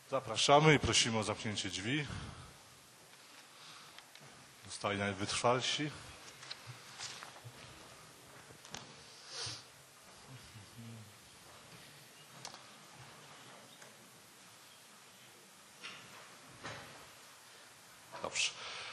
Zapraszamy i prosimy o zamknięcie drzwi. Zostali najwytrwalsi. Dobrze.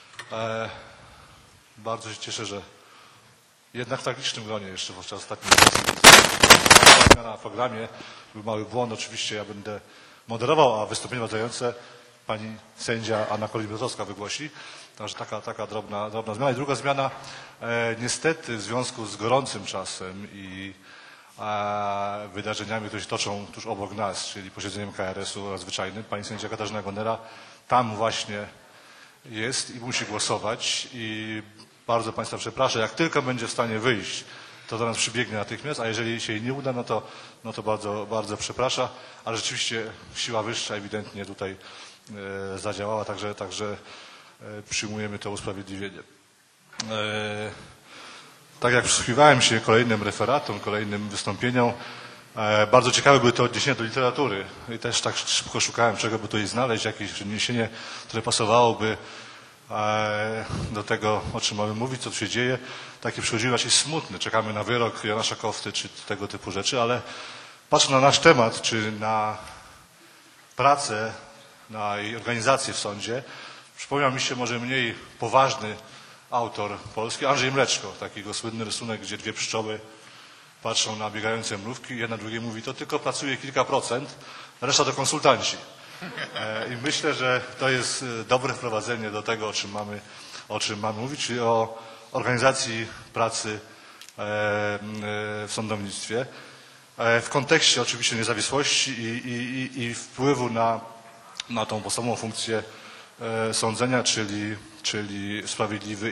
Bardzo się cieszę, że jednak w tak licznym gronie jeszcze podczas ostatniej sesji na programie był mały błąd. Oczywiście ja będę moderował, a wystąpienie wracające pani sędzia Anna Korwin-Piotrowska wygłosi. Także taka drobna zmiana. I druga zmiana, niestety w związku z gorącym czasem i wydarzeniami, które się toczą tuż obok nas, czyli posiedzeniem KRS-u nadzwyczajnym, pani sędzia Katarzyna Gonera tam właśnie jest i musi głosować i bardzo Państwa przepraszam, jak tylko będzie w stanie wyjść, to do nas przybiegnie natychmiast, a jeżeli się jej nie uda, no to bardzo, bardzo przepraszam, ale rzeczywiście siła wyższa ewidentnie tutaj zadziałała, także przyjmujemy to usprawiedliwienie. Tak jak przysłuchiwałem się kolejnym referatom, kolejnym wystąpieniom, bardzo ciekawe były te odniesienia do literatury i też tak szybko szukałem, czego by tutaj znaleźć, jakieś odniesienie, które pasowałoby do tego, o czym mamy mówić, co tu się dzieje. Takie przychodziły raczej smutne. Czekamy na wyrok Janusza Kofty, czy tego typu rzeczy, ale patrząc na nasz temat, czy na pracę, na jej organizację w sądzie, przypomniał mi się może mniej poważny autor polski, Andrzej Mleczko, taki jego słynny rysunek, gdzie dwie pszczoły patrzą na biegające mrówki, jedna drugiej mówi, to tylko pracuje kilka procent, reszta to konsultanci. I myślę, że to jest dobre wprowadzenie do tego, o czym mamy mówić, czyli o organizacji pracy w sądownictwie. W kontekście oczywiście niezawisłości i wpływu na tą podstawową funkcję sądzenia, czyli sprawiedliwy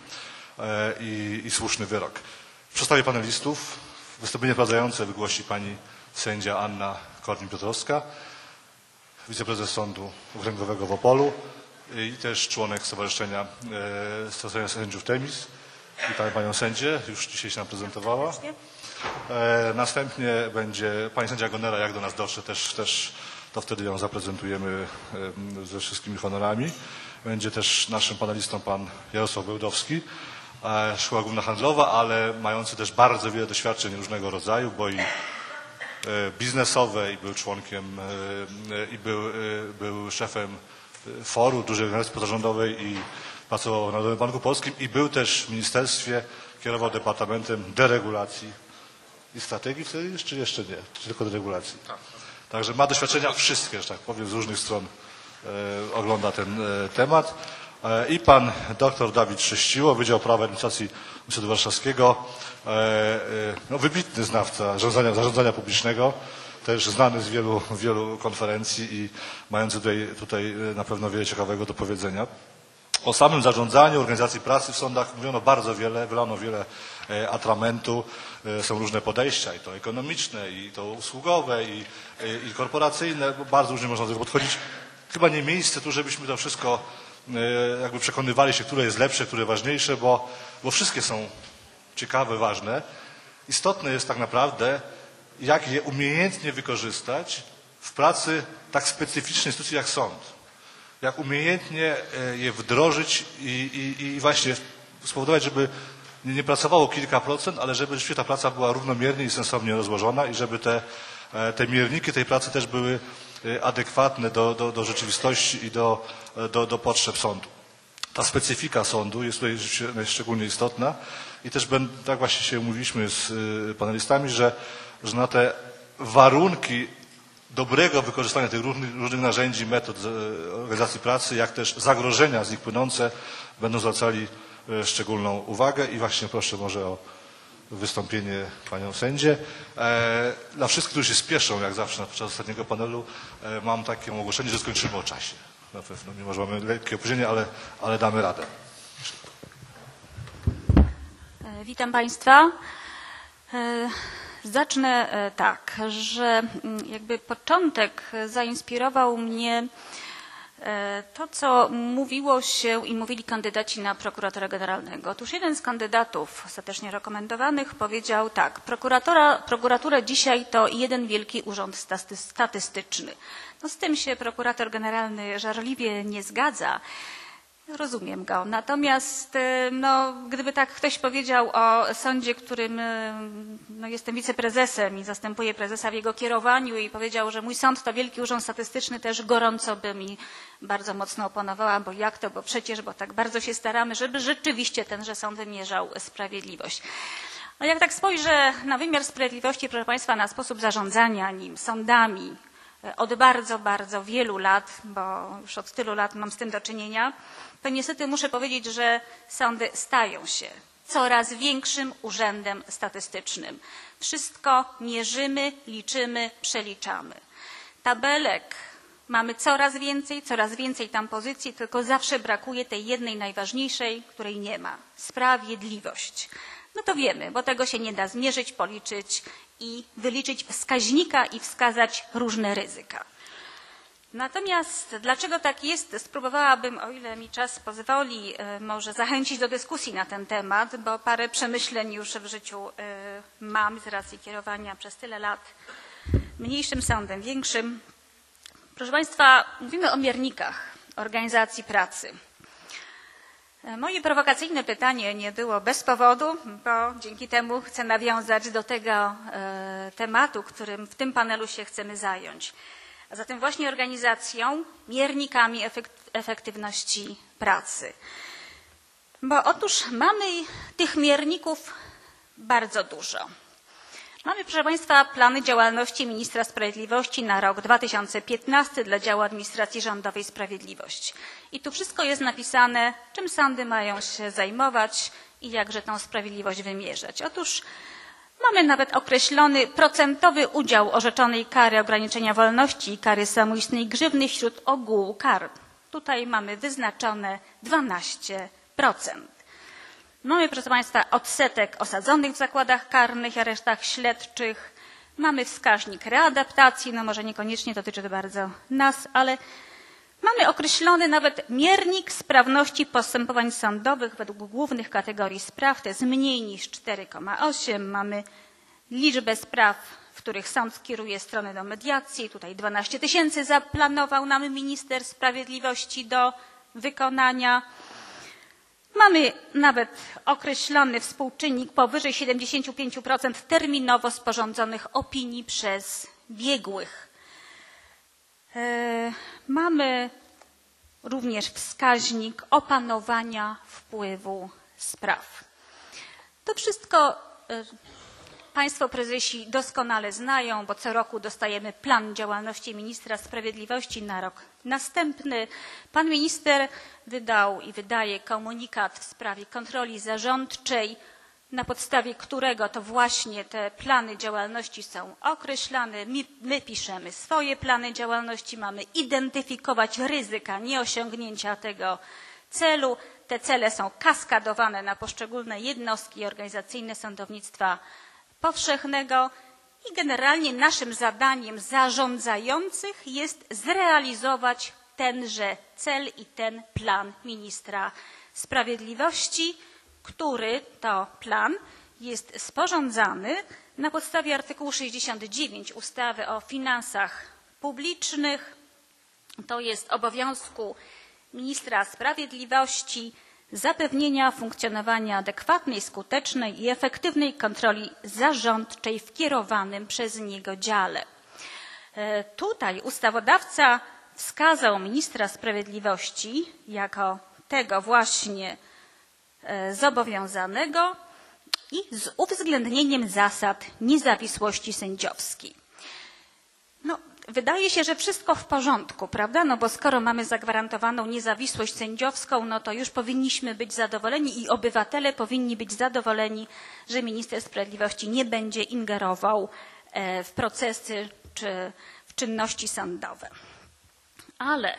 i słuszny wyrok. W przedstawie panelistów wystąpienie prowadzające wygłosi pani sędzia Anna Korwin-Piotrowska, wiceprezes Sądu Okręgowego w Opolu i też członek Stowarzyszenia Sędziów Temis. Witamy panią sędzię, już dzisiaj się nam prezentowała. Następnie będzie pani sędzia Gonera, jak do nas dotrze, też to wtedy ją zaprezentujemy ze wszystkimi honorami. Będzie też naszym panelistą pan Jarosław Bełdowski, Szkoła Główna Handlowa, ale mający też bardzo wiele doświadczeń różnego rodzaju, bo i biznesowe, i był członkiem, i był szefem foru dużej organizacji pozarządowej i pracował w Narodowym Banku Polskim i był też w ministerstwie, kierował Departamentem Deregulacji i Strategii wtedy, czy jeszcze nie, czy tylko deregulacji. Także ma doświadczenia wszystkie, że tak powiem, z różnych stron ogląda ten temat. I pan dr Dawid Sześciło, Wydział Prawa i Administracji Uniwersytetu Warszawskiego, wybitny znawca zarządzania publicznego, też znany z wielu konferencji i mający tutaj na pewno wiele ciekawego do powiedzenia. O samym zarządzaniu, organizacji pracy w sądach mówiono bardzo wiele, wylano wiele atramentu, są różne podejścia, i to ekonomiczne, i to usługowe, i korporacyjne, bardzo różnie można do tego podchodzić. Chyba nie miejsce tu, żebyśmy to wszystko jakby przekonywali się, które jest lepsze, które ważniejsze, bo wszystkie są ciekawe, ważne. Istotne jest tak naprawdę, jak je umiejętnie wykorzystać w pracy tak specyficznej instytucji jak sąd. Jak umiejętnie je wdrożyć i właśnie spowodować, żeby nie pracowało kilka procent, ale żeby rzeczywiście ta praca była równomiernie i sensownie rozłożona i żeby te mierniki tej pracy też były adekwatne do rzeczywistości i do potrzeb sądu. Ta specyfika sądu jest tutaj szczególnie istotna i też tak właśnie się umówiliśmy z panelistami, że na te warunki dobrego wykorzystania tych różnych narzędzi, metod organizacji pracy, jak też zagrożenia z nich płynące, będą zwracali szczególną uwagę i właśnie proszę może o wystąpienie panią sędzię. Dla wszystkich, którzy się spieszą, jak zawsze podczas ostatniego panelu, mam takie ogłoszenie, że skończymy o czasie. Na pewno, mimo że mamy lekkie opóźnienie, ale damy radę. Witam Państwa. Zacznę tak, że jakby początek zainspirował mnie To, co mówiło się i mówili kandydaci na prokuratora generalnego. Otóż jeden z kandydatów ostatecznie rekomendowanych powiedział tak, prokuratura dzisiaj to jeden wielki urząd statystyczny. No z tym się prokurator generalny żarliwie nie zgadza. Rozumiem go. Natomiast no, gdyby tak ktoś powiedział o sądzie, którym no, jestem wiceprezesem i zastępuję prezesa w jego kierowaniu i powiedział, że mój sąd to wielki urząd statystyczny, też gorąco by mi bardzo mocno oponowała, bo jak to, bo przecież, bo tak bardzo się staramy, żeby rzeczywiście tenże sąd wymierzał sprawiedliwość. Ale jak tak spojrzę na wymiar sprawiedliwości, proszę Państwa, na sposób zarządzania nim, sądami, od bardzo, bardzo wielu lat, bo już od tylu lat mam z tym do czynienia, to niestety muszę powiedzieć, że sądy stają się coraz większym urzędem statystycznym. Wszystko mierzymy, liczymy, przeliczamy. Tabelek mamy coraz więcej tam pozycji, tylko zawsze brakuje tej jednej najważniejszej, której nie ma. Sprawiedliwość. No to wiemy, bo tego się nie da zmierzyć, policzyć i wyliczyć wskaźnika i wskazać różne ryzyka. Natomiast dlaczego tak jest, spróbowałabym, o ile mi czas pozwoli, może zachęcić do dyskusji na ten temat, bo parę przemyśleń już w życiu mam z racji kierowania przez tyle lat mniejszym sądem, większym. Proszę Państwa, mówimy o miernikach organizacji pracy. Moje prowokacyjne pytanie nie było bez powodu, bo dzięki temu chcę nawiązać do tego tematu, którym w tym panelu się chcemy zająć. A zatem właśnie organizacją, miernikami efektywności pracy. Bo otóż mamy tych mierników bardzo dużo. Mamy, proszę Państwa, plany działalności ministra sprawiedliwości na rok 2015 dla działu administracji rządowej Sprawiedliwość. I tu wszystko jest napisane, czym sądy mają się zajmować i jakże tą sprawiedliwość wymierzać. Otóż mamy nawet określony procentowy udział orzeczonej kary ograniczenia wolności i kary samoistnej grzywny wśród ogółu kar. Tutaj mamy wyznaczone 12%. Mamy, proszę Państwa, odsetek osadzonych w zakładach karnych i aresztach śledczych. Mamy wskaźnik readaptacji, no może niekoniecznie dotyczy to bardzo nas, ale mamy określony nawet miernik sprawności postępowań sądowych według głównych kategorii spraw, to jest mniej niż 4,8. Mamy liczbę spraw, w których sąd skieruje strony do mediacji. Tutaj 12 000 zaplanował nam minister sprawiedliwości do wykonania. Mamy nawet określony współczynnik powyżej 75% terminowo sporządzonych opinii przez biegłych. Mamy również wskaźnik opanowania wpływu spraw. To wszystko Państwo prezesi doskonale znają, bo co roku dostajemy plan działalności ministra sprawiedliwości na rok następny. Pan minister wydał i wydaje komunikat w sprawie kontroli zarządczej, na podstawie którego to właśnie te plany działalności są określane. My piszemy swoje plany działalności, mamy identyfikować ryzyka nieosiągnięcia tego celu. Te cele są kaskadowane na poszczególne jednostki organizacyjne sądownictwa powszechnego i generalnie naszym zadaniem zarządzających jest zrealizować tenże cel i ten plan ministra sprawiedliwości, który to plan jest sporządzany na podstawie artykułu 69 ustawy o finansach publicznych. To jest obowiązku ministra sprawiedliwości zapewnienia funkcjonowania adekwatnej, skutecznej i efektywnej kontroli zarządczej w kierowanym przez niego dziale. Tutaj ustawodawca wskazał ministra sprawiedliwości jako tego właśnie zobowiązanego i z uwzględnieniem zasad niezawisłości sędziowskiej. No, wydaje się, że wszystko w porządku, prawda? No bo skoro mamy zagwarantowaną niezawisłość sędziowską, no to już powinniśmy być zadowoleni i obywatele powinni być zadowoleni, że minister sprawiedliwości nie będzie ingerował w procesy czy w czynności sądowe. Ale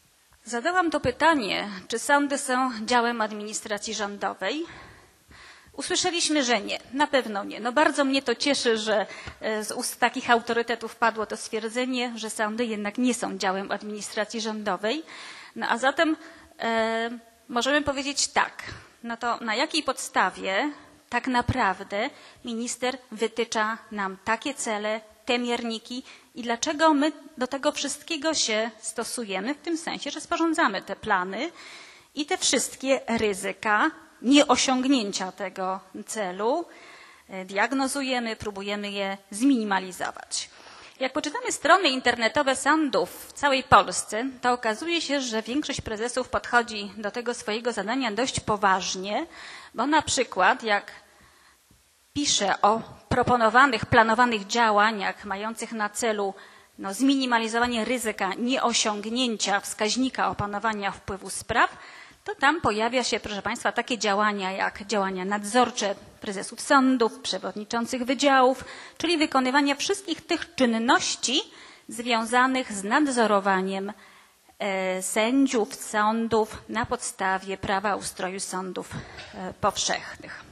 zadałam to pytanie, czy sądy są działem administracji rządowej? Usłyszeliśmy, że nie, na pewno nie. No bardzo mnie to cieszy, że z ust takich autorytetów padło to stwierdzenie, że sądy jednak nie są działem administracji rządowej. No a zatem możemy powiedzieć tak, no to na jakiej podstawie tak naprawdę minister wytycza nam takie cele, te mierniki i dlaczego my do tego wszystkiego się stosujemy, w tym sensie, że sporządzamy te plany i te wszystkie ryzyka nieosiągnięcia tego celu diagnozujemy, próbujemy je zminimalizować. Jak poczytamy strony internetowe sądów w całej Polsce, to okazuje się, że większość prezesów podchodzi do tego swojego zadania dość poważnie, bo na przykład jak pisze o proponowanych, planowanych działaniach mających na celu zminimalizowanie ryzyka nieosiągnięcia wskaźnika opanowania wpływu spraw, to tam pojawia się, proszę Państwa, takie działania jak działania nadzorcze prezesów sądów, przewodniczących wydziałów, czyli wykonywanie wszystkich tych czynności związanych z nadzorowaniem sędziów, sądów na podstawie prawa o ustroju sądów powszechnych.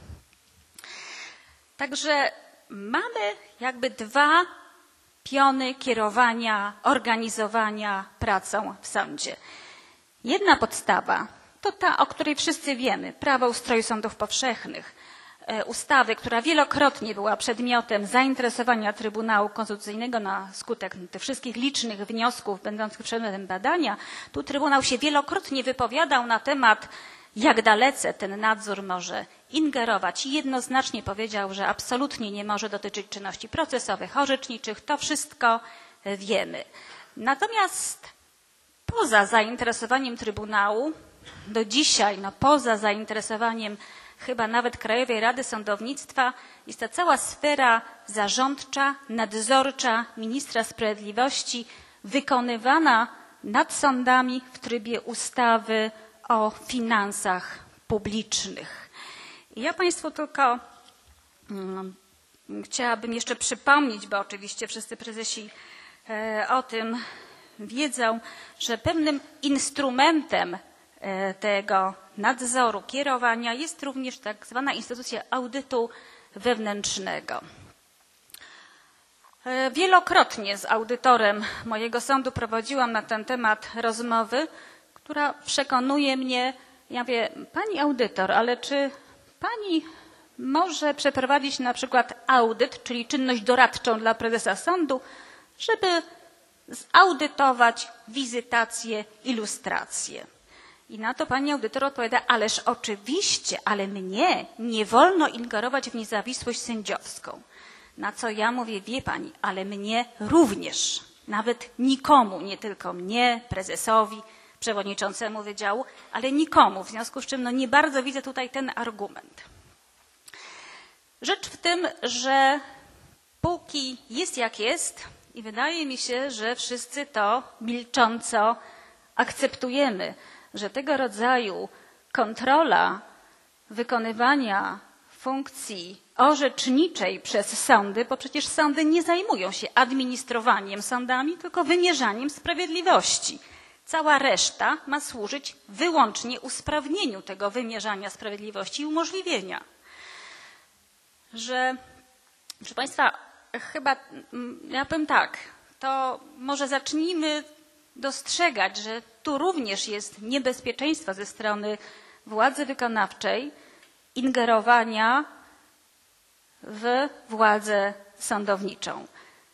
Także mamy jakby dwa piony kierowania, organizowania pracą w sądzie. Jedna podstawa to ta, o której wszyscy wiemy, prawo o ustroju sądów powszechnych, ustawy, która wielokrotnie była przedmiotem zainteresowania Trybunału Konstytucyjnego na skutek tych wszystkich licznych wniosków będących przedmiotem badania. Tu Trybunał się wielokrotnie wypowiadał na temat, jak dalece ten nadzór może ingerować i jednoznacznie powiedział, że absolutnie nie może dotyczyć czynności procesowych, orzeczniczych. To wszystko wiemy. Natomiast poza zainteresowaniem Trybunału, do dzisiaj, poza zainteresowaniem chyba nawet Krajowej Rady Sądownictwa, jest ta cała sfera zarządcza, nadzorcza ministra sprawiedliwości wykonywana nad sądami w trybie ustawy o finansach publicznych. I ja Państwu tylko chciałabym jeszcze przypomnieć, bo oczywiście wszyscy prezesi o tym wiedzą, że pewnym instrumentem tego nadzoru, kierowania jest również tak zwana instytucja audytu wewnętrznego. Wielokrotnie z audytorem mojego sądu prowadziłam na ten temat rozmowy, która przekonuje mnie, ja mówię, pani audytor, ale czy pani może przeprowadzić na przykład audyt, czyli czynność doradczą dla prezesa sądu, żeby zaudytować wizytację, ilustrację. I na to pani audytor odpowiada, ależ oczywiście, ale mnie nie wolno ingerować w niezawisłość sędziowską. Na co ja mówię, wie pani, ale mnie również, nawet nikomu, nie tylko mnie, prezesowi, przewodniczącemu wydziału, ale nikomu, w związku z czym nie bardzo widzę tutaj ten argument. Rzecz w tym, że póki jest jak jest i wydaje mi się, że wszyscy to milcząco akceptujemy, że tego rodzaju kontrola wykonywania funkcji orzeczniczej przez sądy, bo przecież sądy nie zajmują się administrowaniem sądami, tylko wymierzaniem sprawiedliwości. Cała reszta ma służyć wyłącznie usprawnieniu tego wymierzania sprawiedliwości i umożliwienia. Że, proszę Państwa, chyba, ja powiem tak, to może zacznijmy dostrzegać, że tu również jest niebezpieczeństwo ze strony władzy wykonawczej ingerowania w władzę sądowniczą.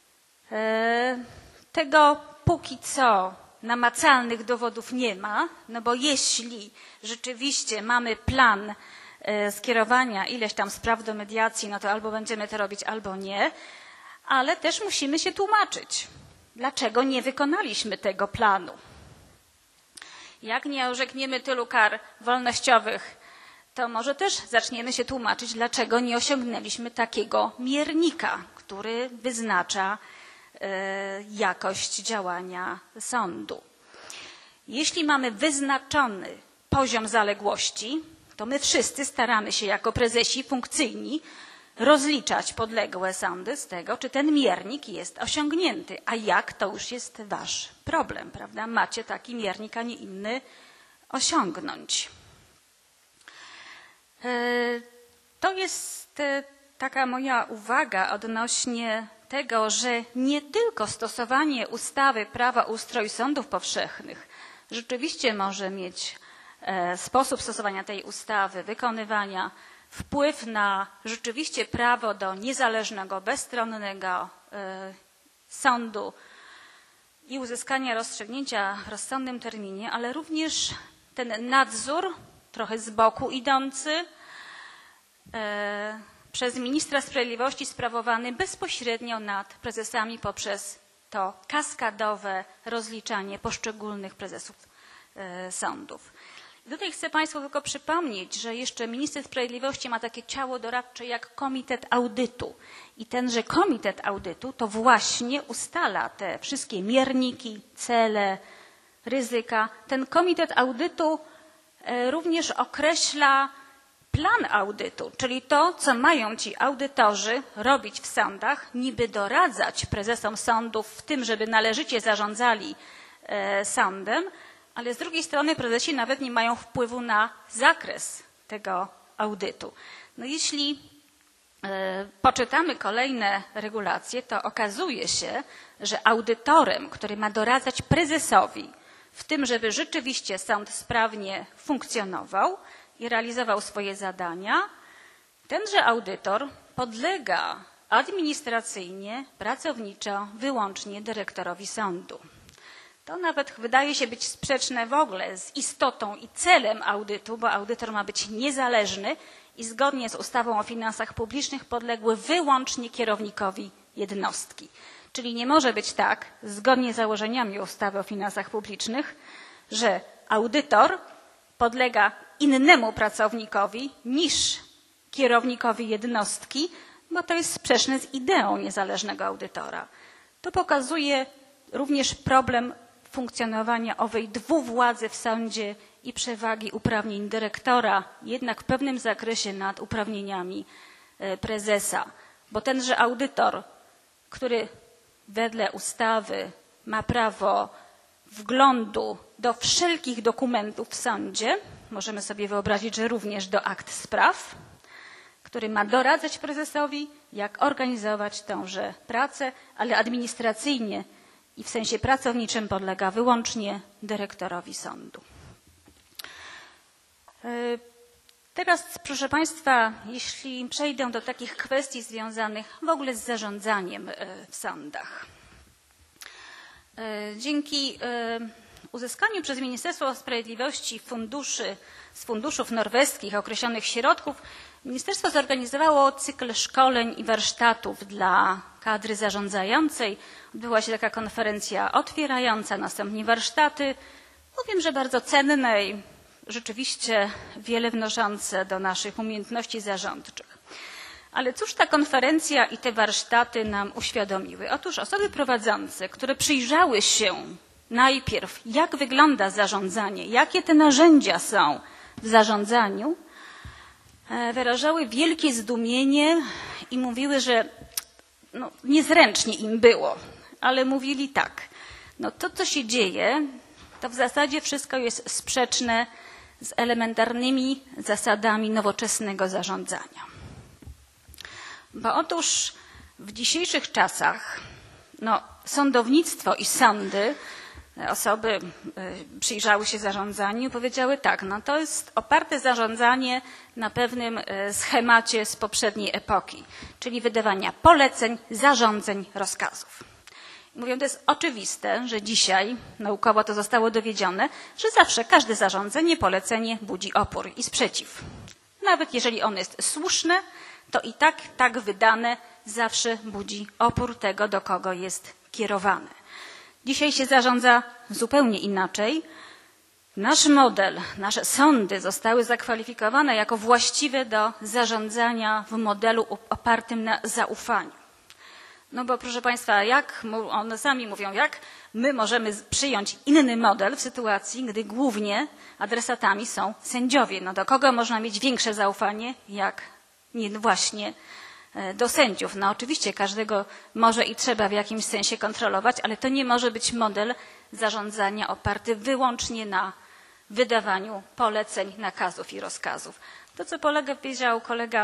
Tego póki co namacalnych dowodów nie ma, bo jeśli rzeczywiście mamy plan skierowania ileś tam spraw do mediacji, to albo będziemy to robić, albo nie, ale też musimy się tłumaczyć, dlaczego nie wykonaliśmy tego planu. Jak nie orzekniemy tylu kar wolnościowych, to może też zaczniemy się tłumaczyć, dlaczego nie osiągnęliśmy takiego miernika, który wyznacza jakość działania sądu. Jeśli mamy wyznaczony poziom zaległości, to my wszyscy staramy się jako prezesi funkcyjni rozliczać podległe sądy z tego, czy ten miernik jest osiągnięty. A jak, to już jest wasz problem, prawda? Macie taki miernik, a nie inny osiągnąć. To jest taka moja uwaga odnośnie tego, że nie tylko stosowanie ustawy Prawa o ustroju sądów powszechnych rzeczywiście może mieć sposób stosowania tej ustawy, wykonywania, wpływ na rzeczywiście prawo do niezależnego, bezstronnego sądu i uzyskania rozstrzygnięcia w rozsądnym terminie, ale również ten nadzór, trochę z boku idący, przez ministra sprawiedliwości sprawowany bezpośrednio nad prezesami poprzez to kaskadowe rozliczanie poszczególnych prezesów sądów. I tutaj chcę Państwu tylko przypomnieć, że jeszcze minister sprawiedliwości ma takie ciało doradcze jak komitet audytu. I tenże komitet audytu to właśnie ustala te wszystkie mierniki, cele, ryzyka. Ten komitet audytu również określa plan audytu, czyli to, co mają ci audytorzy robić w sądach, niby doradzać prezesom sądów w tym, żeby należycie zarządzali sądem, ale z drugiej strony prezesi nawet nie mają wpływu na zakres tego audytu. No jeśli poczytamy kolejne regulacje, to okazuje się, że audytorem, który ma doradzać prezesowi w tym, żeby rzeczywiście sąd sprawnie funkcjonował i realizował swoje zadania, tenże audytor podlega administracyjnie, pracowniczo wyłącznie dyrektorowi sądu. To nawet wydaje się być sprzeczne w ogóle z istotą i celem audytu, bo audytor ma być niezależny i zgodnie z ustawą o finansach publicznych podległy wyłącznie kierownikowi jednostki. Czyli nie może być tak, zgodnie z założeniami ustawy o finansach publicznych, że audytor podlega innemu pracownikowi niż kierownikowi jednostki, bo to jest sprzeczne z ideą niezależnego audytora. To pokazuje również problem funkcjonowania owej dwuwładzy w sądzie i przewagi uprawnień dyrektora, jednak w pewnym zakresie nad uprawnieniami prezesa. Bo tenże audytor, który wedle ustawy ma prawo wglądu do wszelkich dokumentów w sądzie, możemy sobie wyobrazić, że również do akt spraw, który ma doradzać prezesowi, jak organizować tąże pracę, ale administracyjnie i w sensie pracowniczym podlega wyłącznie dyrektorowi sądu. Teraz, proszę Państwa, jeśli przejdę do takich kwestii związanych w ogóle z zarządzaniem w sądach. Dzięki uzyskaniu przez Ministerstwo Sprawiedliwości z funduszów norweskich określonych środków, ministerstwo zorganizowało cykl szkoleń i warsztatów dla kadry zarządzającej. Odbyła się taka konferencja otwierająca, następnie warsztaty. Powiem, że bardzo cenne i rzeczywiście wiele wnoszące do naszych umiejętności zarządczych. Ale cóż ta konferencja i te warsztaty nam uświadomiły? Otóż osoby prowadzące, które przyjrzały się najpierw, jak wygląda zarządzanie, jakie te narzędzia są w zarządzaniu, wyrażały wielkie zdumienie i mówiły, że niezręcznie im było, ale mówili tak, to co się dzieje, to w zasadzie wszystko jest sprzeczne z elementarnymi zasadami nowoczesnego zarządzania. Bo otóż w dzisiejszych czasach sądownictwo i sądy, osoby przyjrzały się zarządzaniu, powiedziały tak, to jest oparte zarządzanie na pewnym schemacie z poprzedniej epoki, czyli wydawania poleceń, zarządzeń, rozkazów. Mówią, to jest oczywiste, że dzisiaj, naukowo to zostało dowiedzione, że zawsze każde zarządzenie, polecenie budzi opór i sprzeciw. Nawet jeżeli ono jest słuszne, to i tak wydane zawsze budzi opór tego, do kogo jest kierowane. Dzisiaj się zarządza zupełnie inaczej. Nasz model, nasze sądy zostały zakwalifikowane jako właściwe do zarządzania w modelu opartym na zaufaniu. Bo proszę Państwa, jak one sami mówią, jak my możemy przyjąć inny model w sytuacji, gdy głównie adresatami są sędziowie. Do kogo można mieć większe zaufanie, jak nie właśnie do sędziów. Oczywiście każdego może i trzeba w jakimś sensie kontrolować, ale to nie może być model zarządzania oparty wyłącznie na wydawaniu poleceń, nakazów i rozkazów. To, co powiedział kolega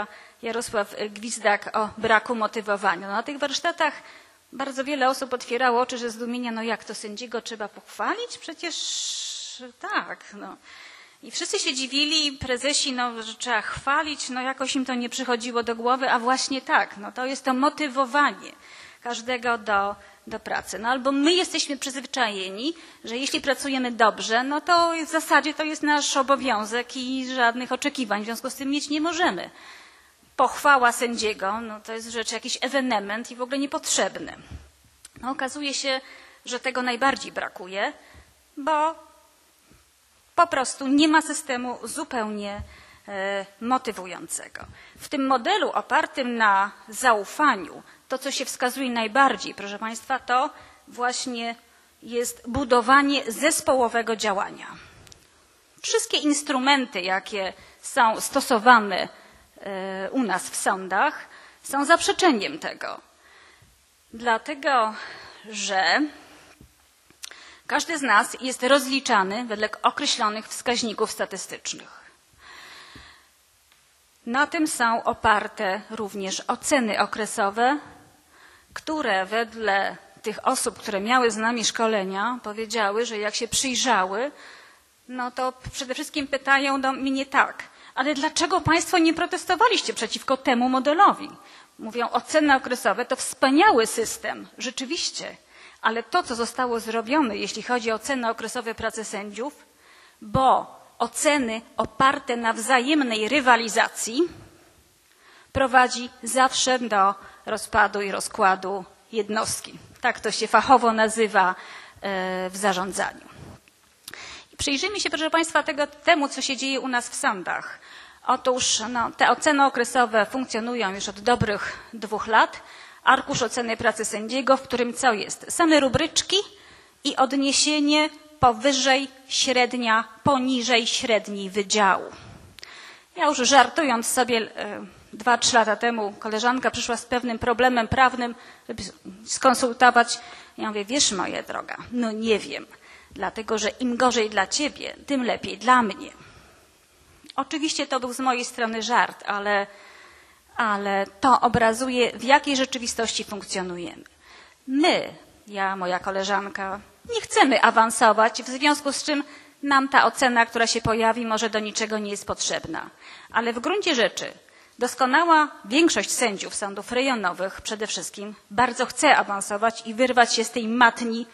Jarosław Gwizdak o braku motywowania. Na tych warsztatach bardzo wiele osób otwierało oczy ze zdumienia, no jak to sędziego trzeba pochwalić? Przecież tak, no. I wszyscy się dziwili, prezesi, no, że trzeba chwalić, no jakoś im to nie przychodziło do głowy, a właśnie tak, no to jest to motywowanie każdego do pracy. No albo my jesteśmy przyzwyczajeni, że jeśli pracujemy dobrze, no to w zasadzie to jest nasz obowiązek i żadnych oczekiwań w związku z tym mieć nie możemy. Pochwała sędziego, no to jest rzecz, jakiś ewenement i w ogóle niepotrzebny. No, okazuje się, że tego najbardziej brakuje, bo po prostu nie ma systemu zupełnie motywującego. W tym modelu opartym na zaufaniu, to co się wskazuje najbardziej, proszę Państwa, to właśnie jest budowanie zespołowego działania. Wszystkie instrumenty, jakie są stosowane u nas w sądach, są zaprzeczeniem tego. Dlatego, że każdy z nas jest rozliczany wedle określonych wskaźników statystycznych. Na tym są oparte również oceny okresowe, które wedle tych osób, które miały z nami szkolenia, powiedziały, że jak się przyjrzały, no to przede wszystkim pytają do mnie tak, ale dlaczego Państwo nie protestowaliście przeciwko temu modelowi? Mówią, oceny okresowe to wspaniały system, rzeczywiście, ale to, co zostało zrobione, jeśli chodzi o oceny okresowe pracy sędziów, bo oceny oparte na wzajemnej rywalizacji prowadzi zawsze do rozpadu i rozkładu jednostki. Tak to się fachowo nazywa w zarządzaniu. I przyjrzyjmy się, proszę Państwa, temu, co się dzieje u nas w sądach. Otóż no, te oceny okresowe funkcjonują już od dobrych 2 lat. Arkusz oceny pracy sędziego, w którym co jest? Same rubryczki i odniesienie powyżej średnia, poniżej średniej wydziału. Ja już żartując sobie 2-3 lata temu koleżanka przyszła z pewnym problemem prawnym, żeby skonsultować. Ja mówię, wiesz moja droga, no nie wiem, dlatego że im gorzej dla ciebie, tym lepiej dla mnie. Oczywiście to był z mojej strony żart, ale to obrazuje, w jakiej rzeczywistości funkcjonujemy. My, ja, moja koleżanka, nie chcemy awansować, w związku z czym nam ta ocena, która się pojawi, może do niczego nie jest potrzebna. Ale w gruncie rzeczy doskonała większość sędziów sądów rejonowych przede wszystkim bardzo chce awansować i wyrwać się z tej matni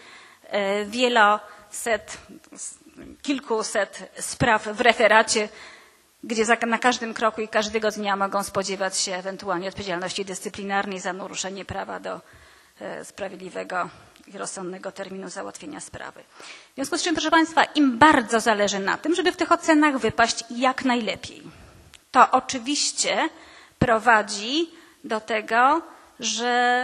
kilkuset spraw w referacie, gdzie na każdym kroku i każdego dnia mogą spodziewać się ewentualnie odpowiedzialności dyscyplinarnej za naruszenie prawa do sprawiedliwego i rozsądnego terminu załatwienia sprawy. W związku z czym, proszę Państwa, im bardzo zależy na tym, żeby w tych ocenach wypaść jak najlepiej. To oczywiście prowadzi do tego, że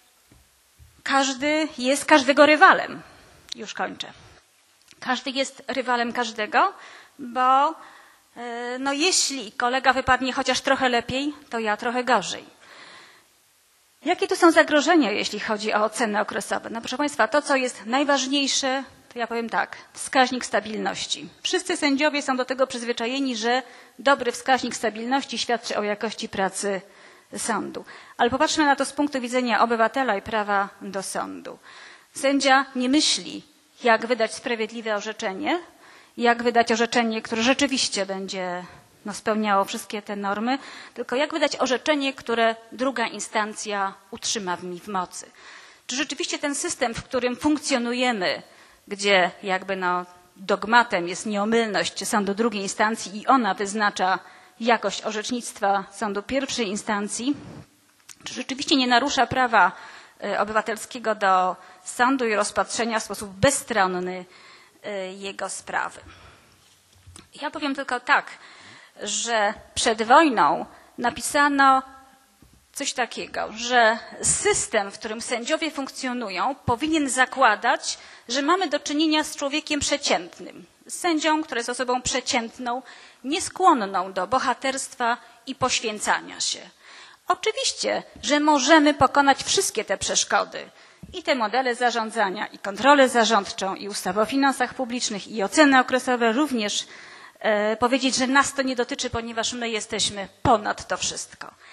każdy jest każdego rywalem. Już kończę. Każdy jest rywalem każdego, bo no jeśli kolega wypadnie chociaż trochę lepiej, to ja trochę gorzej. Jakie tu są zagrożenia, jeśli chodzi o oceny okresowe? No proszę Państwa, to co jest najważniejsze, to ja powiem tak, wskaźnik stabilności. Wszyscy sędziowie są do tego przyzwyczajeni, że dobry wskaźnik stabilności świadczy o jakości pracy sądu. Ale popatrzmy na to z punktu widzenia obywatela i prawa do sądu. Sędzia nie myśli, jak wydać sprawiedliwe orzeczenie, jak wydać orzeczenie, które rzeczywiście będzie spełniało wszystkie te normy, tylko jak wydać orzeczenie, które druga instancja utrzyma w mocy. Czy rzeczywiście ten system, w którym funkcjonujemy, gdzie jakby dogmatem jest nieomylność sądu drugiej instancji i ona wyznacza jakość orzecznictwa sądu pierwszej instancji, czy rzeczywiście nie narusza prawa obywatelskiego do sądu i rozpatrzenia w sposób bezstronny jego sprawy. Ja powiem tylko tak, że przed wojną napisano coś takiego, że system, w którym sędziowie funkcjonują, powinien zakładać, że mamy do czynienia z człowiekiem przeciętnym, z sędzią, który jest osobą przeciętną, nieskłonną do bohaterstwa i poświęcania się. Oczywiście, że możemy pokonać wszystkie te przeszkody i te modele zarządzania, i kontrolę zarządczą, i ustawę o finansach publicznych, i oceny okresowe również powiedzieć, że nas to nie dotyczy, ponieważ my jesteśmy ponad to wszystko.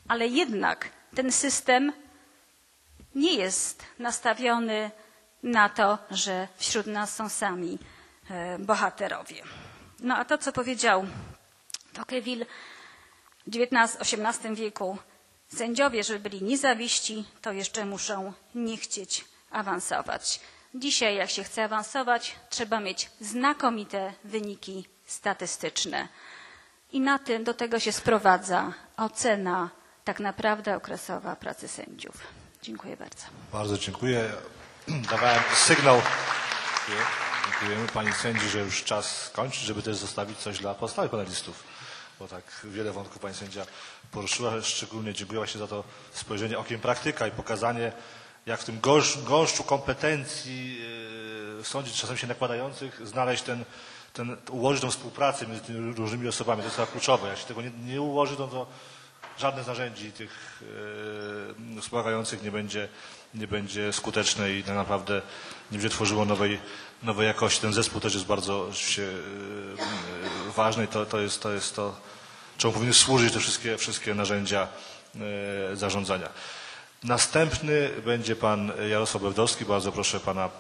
ale jednak ten system nie jest nastawiony na to, że wśród nas są sami bohaterowie. No a to, co powiedział Tocqueville w XVIII wieku, sędziowie, żeby byli niezawiści, to jeszcze muszą nie chcieć awansować. Dzisiaj, jak się chce awansować, trzeba mieć znakomite wyniki statystyczne. I do tego się sprowadza ocena tak naprawdę okresowa pracy sędziów. Dziękuję bardzo. Bardzo dziękuję. Dawałem sygnał. Dziękujemy pani sędzi, że już czas kończyć, żeby też zostawić coś dla pozostałych panelistów. Bo tak wiele wątków pani sędzia poruszyła. Szczególnie dziękuję właśnie za to spojrzenie okiem praktyka i pokazanie, jak w tym gąszczu kompetencji w sądzie czasem się nakładających znaleźć ułożyć tą współpracę między tymi różnymi osobami. To jest chyba kluczowe. Jak się tego nie ułoży, to żadne z narzędzi tych wspomagających nie będzie skuteczne i tak naprawdę nie będzie tworzyło nowej jakości. Ten zespół też jest bardzo ważny i to jest to, czemu powinny służyć te wszystkie narzędzia zarządzania. Następny będzie pan Jarosław Bewdowski. Bardzo proszę pana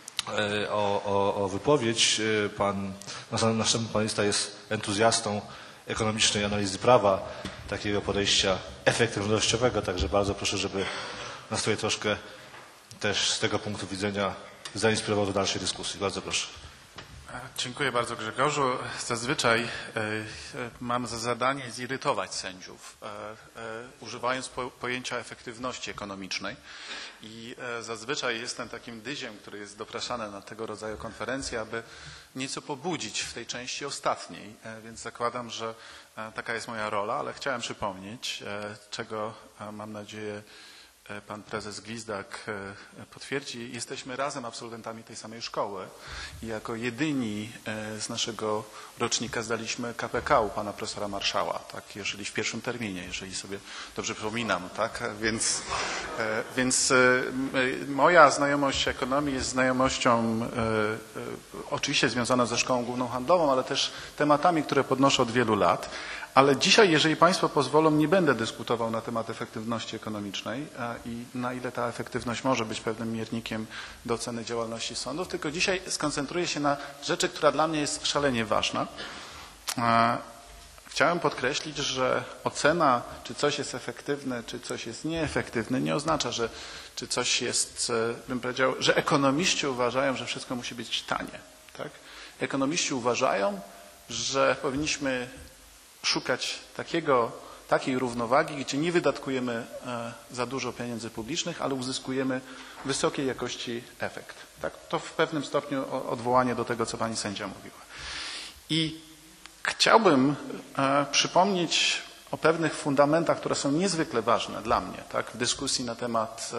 o wypowiedź. Następny panelista jest entuzjastą ekonomicznej analizy prawa, takiego podejścia efektywnościowego, także bardzo proszę, żeby nas tutaj troszkę też z tego punktu widzenia zainspirował do dalszej dyskusji. Bardzo proszę. Dziękuję bardzo, Grzegorzu. Zazwyczaj mam za zadanie zirytować sędziów, używając pojęcia efektywności ekonomicznej i zazwyczaj jestem takim dyziem, który jest dopraszany na tego rodzaju konferencje, aby nieco pobudzić w tej części ostatniej, więc zakładam, że taka jest moja rola, ale chciałem przypomnieć, czego mam nadzieję pan prezes Glizdak potwierdzi, jesteśmy razem absolwentami tej samej szkoły i jako jedyni z naszego rocznika zdaliśmy KPK u pana profesora Marszała, tak, jeżeli w pierwszym terminie, jeżeli sobie dobrze przypominam, tak, więc moja znajomość ekonomii jest znajomością oczywiście związana ze Szkołą Główną Handlową, ale też tematami, które podnoszę od wielu lat. Ale dzisiaj, jeżeli państwo pozwolą, nie będę dyskutował na temat efektywności ekonomicznej i na ile ta efektywność może być pewnym miernikiem do oceny działalności sądów, tylko dzisiaj skoncentruję się na rzeczy, która dla mnie jest szalenie ważna. Chciałem podkreślić, że ocena, czy coś jest efektywne, czy coś jest nieefektywne, nie oznacza, że czy coś jest, bym powiedział, że ekonomiści uważają, że wszystko musi być tanie. Tak? Ekonomiści uważają, że powinniśmy szukać takiej równowagi, gdzie nie wydatkujemy za dużo pieniędzy publicznych, ale uzyskujemy wysokiej jakości efekt. Tak? To w pewnym stopniu odwołanie do tego, co pani sędzia mówiła. I chciałbym przypomnieć o pewnych fundamentach, które są niezwykle ważne dla mnie, tak? W dyskusji na temat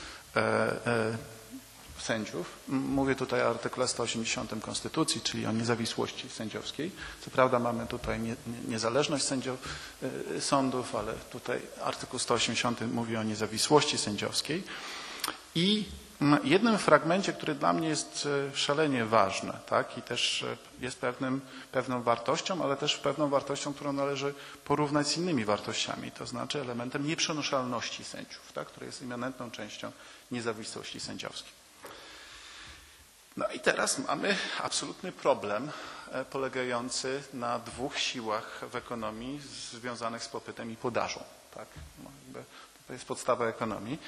sędziów. Mówię tutaj o artykule 180 Konstytucji, czyli o niezawisłości sędziowskiej. Co prawda mamy tutaj niezależność sądów, ale tutaj artykuł 180 mówi o niezawisłości sędziowskiej. I jednym fragmencie, który dla mnie jest szalenie ważny, tak, i też jest pewną wartością, ale też pewną wartością, którą należy porównać z innymi wartościami, to znaczy elementem nieprzenuszalności sędziów, tak, który jest immanentną częścią niezawisłości sędziowskiej. No i teraz mamy absolutny problem polegający na dwóch siłach w ekonomii związanych z popytem i podażą. Tak? To jest podstawa ekonomii.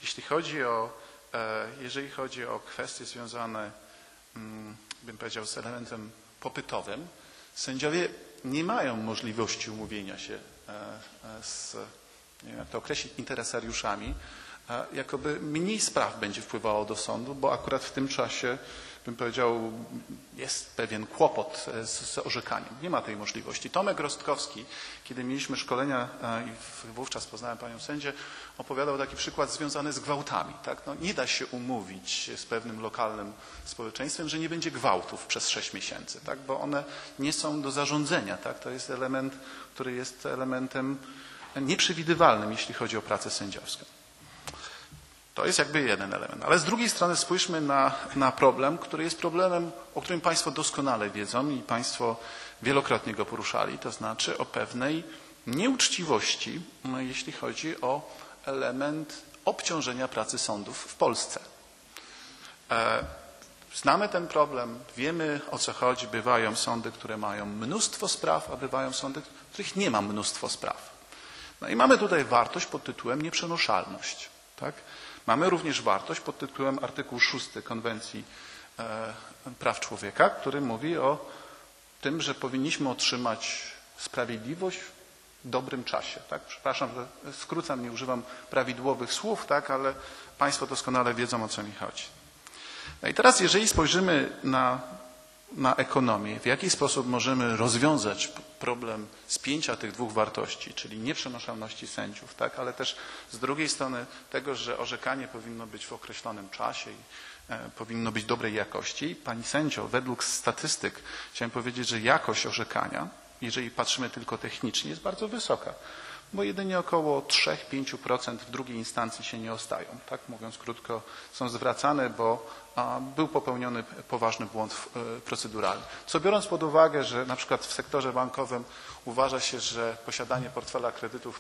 Jeżeli chodzi o kwestie związane, bym powiedział, z elementem popytowym, sędziowie nie mają możliwości umówienia się z, nie wiem jak to określić, interesariuszami, jakoby mniej spraw będzie wpływało do sądu, bo akurat w tym czasie, bym powiedział, jest pewien kłopot z orzekaniem. Nie ma tej możliwości. Tomek Rostkowski, kiedy mieliśmy szkolenia i wówczas poznałem panią sędzię, opowiadał taki przykład związany z gwałtami. Tak? No, nie da się umówić z pewnym lokalnym społeczeństwem, że nie będzie gwałtów przez 6 miesięcy, tak? Bo one nie są do zarządzenia. Tak? To jest element, który jest elementem nieprzewidywalnym, jeśli chodzi o pracę sędziowską. To jest jakby jeden element. Ale z drugiej strony spójrzmy na problem, który jest problemem, o którym państwo doskonale wiedzą i państwo wielokrotnie go poruszali, to znaczy o pewnej nieuczciwości, jeśli chodzi o element obciążenia pracy sądów w Polsce. Znamy ten problem, wiemy, o co chodzi. Bywają sądy, które mają mnóstwo spraw, a bywają sądy, w których nie ma mnóstwo spraw. No i mamy tutaj wartość pod tytułem nieprzenoszalność. Tak? Mamy również wartość pod tytułem artykuł 6 Konwencji Praw Człowieka, który mówi o tym, że powinniśmy otrzymać sprawiedliwość w dobrym czasie. Tak? Przepraszam, że skrócam, nie używam prawidłowych słów, tak? Ale Państwo doskonale wiedzą, o co mi chodzi. No i teraz, jeżeli spojrzymy na ekonomię, w jaki sposób możemy rozwiązać problem spięcia tych dwóch wartości, czyli nieprzenoszalności sędziów, tak? Ale też z drugiej strony tego, że orzekanie powinno być w określonym czasie i powinno być dobrej jakości. Pani sędzio, według statystyk chciałem powiedzieć, że jakość orzekania, jeżeli patrzymy tylko technicznie, jest bardzo wysoka, bo jedynie około 3-5% w drugiej instancji się nie ostają. Tak mówiąc krótko, są zwracane, bo był popełniony poważny błąd proceduralny. Co biorąc pod uwagę, że na przykład w sektorze bankowym uważa się, że posiadanie portfela kredytów,